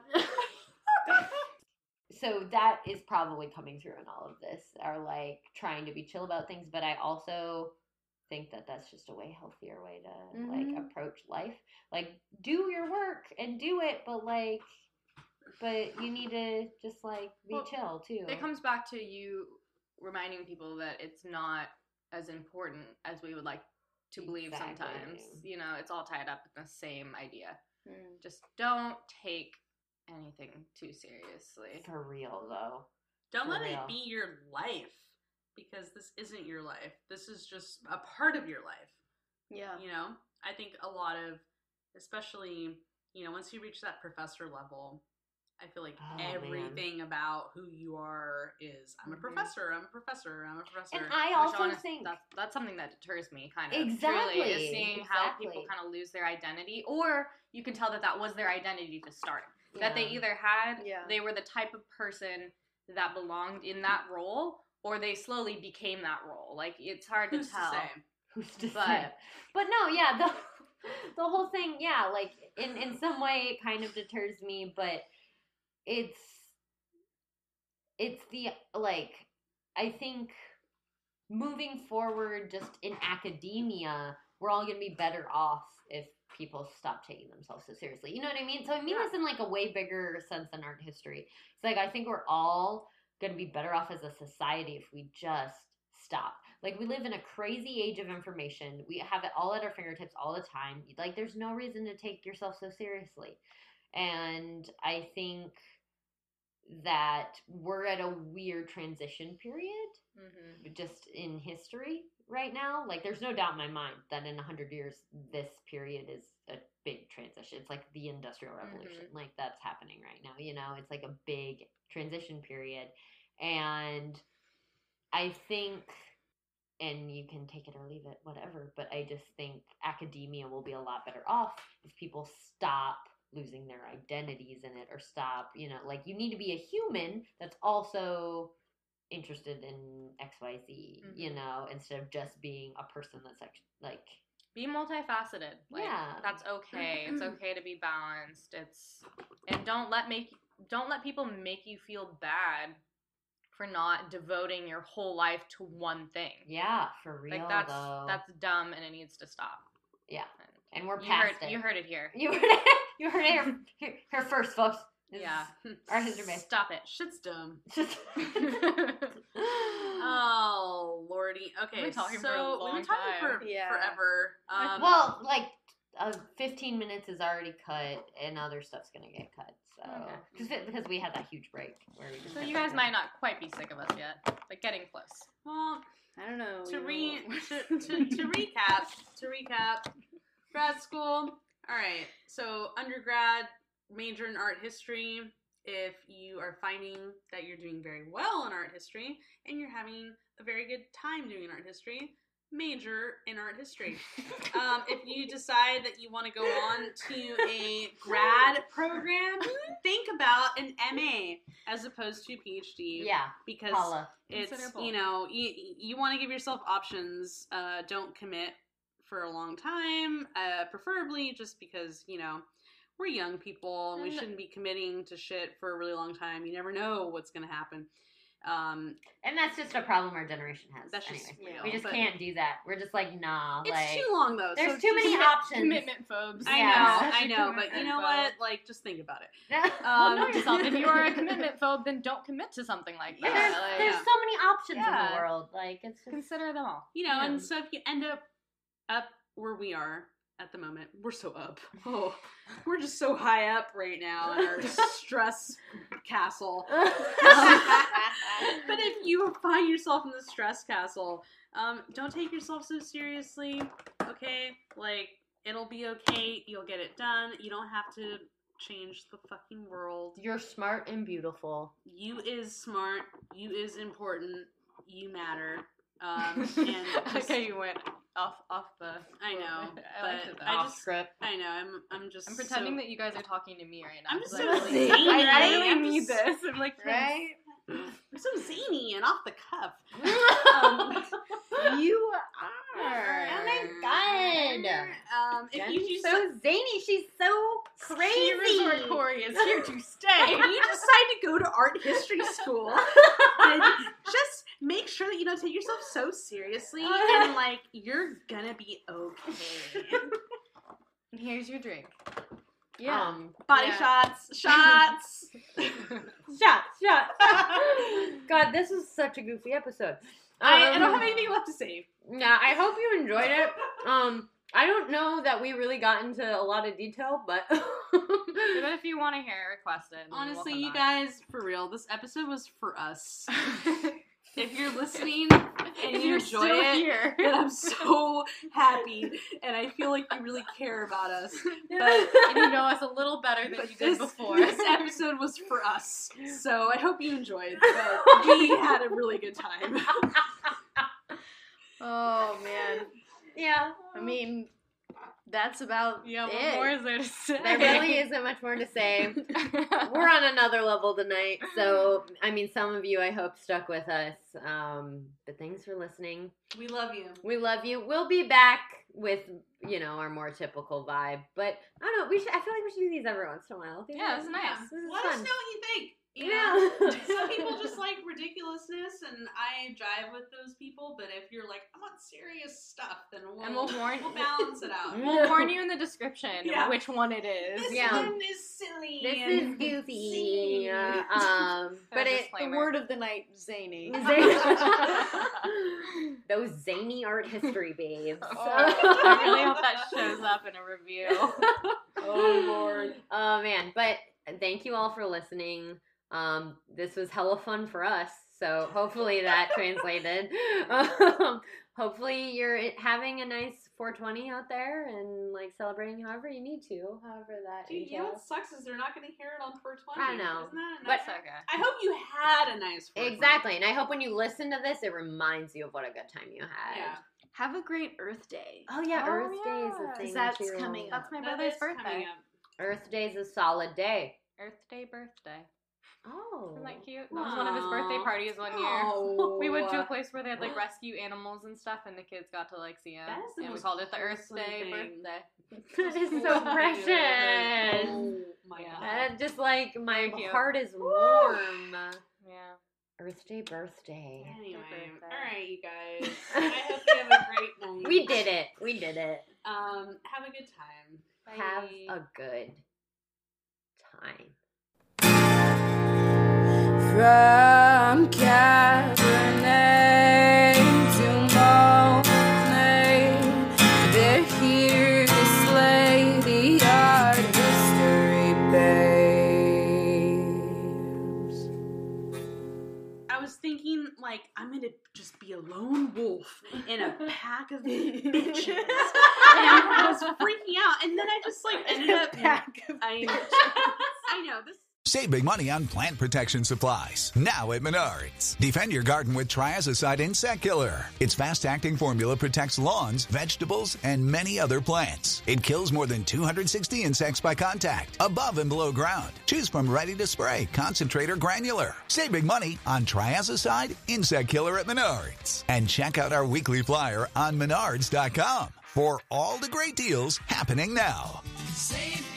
So that is probably coming through in all of this, are like trying to be chill about things, but I also think that that's just a way healthier way to like Mhm. approach life. Like, do your work and do it, but you need to just like be Well, chill too. It comes back to you reminding people that it's not as important as we would like to believe Exactly. sometimes. You know, it's all tied up in the same idea. Mm. Just don't take anything too seriously. For real though. Don't For let real. it be your life, because this isn't your life. This is just a part of your life. Yeah. You know, I think a lot of, especially, you know, once you reach that professor level, I feel like Oh, man. everything about who you are is, I'm a Mhm. professor, I'm a professor, I'm a professor. And I Which also honest- think that's something that deters me, kind of. Exactly, Truly, is seeing how exactly. people kind of lose their identity, or you can tell that was their identity to start. That they Yeah. either had, Yeah. they were the type of person that belonged in that role, or they slowly became that role. Like, it's hard Who's to tell. say? Who's to But- say? But no, yeah, the whole thing, yeah, like in some way it kind of deters me, but it's the like, I think moving forward just in academia, we're all gonna be better off if people stop taking themselves so seriously. You know what I mean? So I mean this in like a way bigger sense than art history. It's like I think we're all gonna be better off as a society if we just stop. Like, we live in a crazy age of information. We have it all at our fingertips all the time. Like, there's no reason to take yourself so seriously. And I think that we're at a weird transition period just in history right now. Like, there's no doubt in my mind that in 100 years, this period is a big transition. It's like the Industrial Revolution. Like, that's happening right now, you know? It's like a big transition period. And I think, and you can take it or leave it, whatever, but I just think academia will be a lot better off if people stop losing their identities in it, or stop, you know, like, you need to be a human that's also interested in XYZ, you know, instead of just being a person that's like be multifaceted. Like, that's okay. It's okay to be balanced. And don't let people make you feel bad for not devoting your whole life to one thing. Yeah, for real. Like, that's dumb, and it needs to stop. Yeah, and we're past it. You heard it here. You heard it here first, folks. Yeah, Art history base. Stop it. Shit's dumb. Oh lordy. Okay, we've been talking for a long we've been talking time. Forever. Well, like 15 minutes is already cut, and other stuff's gonna get cut. So because we had that huge break where we just so you guys might not quite be sick of us yet, but getting close. Well, I don't know. To recap, grad school. All right. So undergrad, major in art history. If you are finding that you're doing very well in art history and you're having a very good time doing art history, major in art history. If you decide that you want to go on to a grad program, think about an MA as opposed to a PhD. Yeah, because it's, Considerable. you know, you want to give yourself options. Don't commit for a long time, preferably just because, you know, we're young people and we shouldn't be committing to shit for a really long time. You never know what's going to happen. And that's just a problem our generation has. That's just anyway. real, we just but can't do that. We're just like, nah. It's like, too long though. There's so too many options. Commitment phobes. I know, but you know what? Like, just think about it. Well, know yourself. If you are a commitment phobe, then don't commit to something like that. There's so many options in the world. Like, it's just, consider them all. You know, and so if you end up where we are at the moment, we're so up. Oh, we're just so high up right now in our stress castle. But if you find yourself in the stress castle, don't take yourself so seriously, okay? Like, it'll be okay. You'll get it done. You don't have to change the fucking world. you're smart and beautiful. You is smart. You is important. You matter. And just, Okay, you went off the. I know, but I just script. I know. I'm pretending so, that you guys are talking to me right now. I'm just Like, so really- zany. I really I'm need just- this. I'm like, Right? I'm so zany and off the cuff. You are. Oh my god. If Jen's you so zany. She's so crazy. Ski Resort Corey is here to stay. if you decide to go to art history school, then just make sure that you don't take yourself so seriously, and like you're gonna be okay. And here's your drink. Yeah. Body shots. Shots. God, this was such a goofy episode. I don't have anything left to say. Yeah, I hope you enjoyed it. I don't know that we really got into a lot of detail, but But if you want to hear it, request it. and Honestly, we'll you come back. guys, for real, this episode was for us. If you're listening and you You're enjoy still it, here. then I'm so happy, and I feel like you really care about us. But And you know us a little better than you did before. This episode was for us, so I hope you enjoyed. But we had a really good time. Oh man. yeah. I mean, that's about Yeah, what it. more is there to say? There really isn't much more to say. We're on another level tonight, so I mean, some of you I hope stuck with us. But thanks for listening. We love you. We love you. We'll be back with, you know, our more typical vibe. But I don't know. I feel like we should do these every once in a while. Yeah, this is nice. This is Let fun. us know what you think. You Yeah. know, some people just like ridiculousness, and I jive with those people. But if you're like, I want serious stuff, then we'll balance it out. We'll warn you in the description Yeah. which one it is. This Yeah. one is silly. This and is goofy. But it. The word of the night, zany. Those zany art history babes. I really hope that shows up in a review. Oh Lord. Oh man, but thank you all for listening. This was hella fun for us. So hopefully that translated. Hopefully you're having a nice 420 out there and like celebrating however you need to, however that. Dude, you know what sucks is they're not going to hear it on 420. I know. Isn't that a But nice I hope you had a nice 420. Exactly, and I hope when you listen to this, it reminds you of what a good time you had. Yeah. Have a great Earth Day. Oh yeah, Earth Day is a thing. That's too. coming up. That's my brother's birthday. Earth Day is a solid day. Earth Day birthday. Oh. Isn't that cute? That was one of his birthday parties one year. Oh. We went to a place where they had like rescue animals and stuff, and the kids got to like see them. That is the and we most called it the Earth wholesome Day thing. birthday. That is so precious. Oh my god. That just like my Cute. heart is warm. Yeah. Earth Day birthday. Anyway, birthday. alright, you guys. I hope you have a great night. We did it. We did it. Have a good time. Have Bye. a good time. From Cabernet to Monet, they're here to slay the art history babes. I was thinking, like, I'm gonna just be a lone wolf in a pack of bitches. And I was freaking out. And then I just, like, ended up. I know. This. Save big money on plant protection supplies, now at Menards. Defend your garden with Triazicide Insect Killer. Its fast-acting formula protects lawns, vegetables, and many other plants. It kills more than 260 insects by contact, above and below ground. Choose from ready to spray, concentrate, or granular. Save big money on Triazicide Insect Killer at Menards. And check out our weekly flyer on Menards.com for all the great deals happening now. Save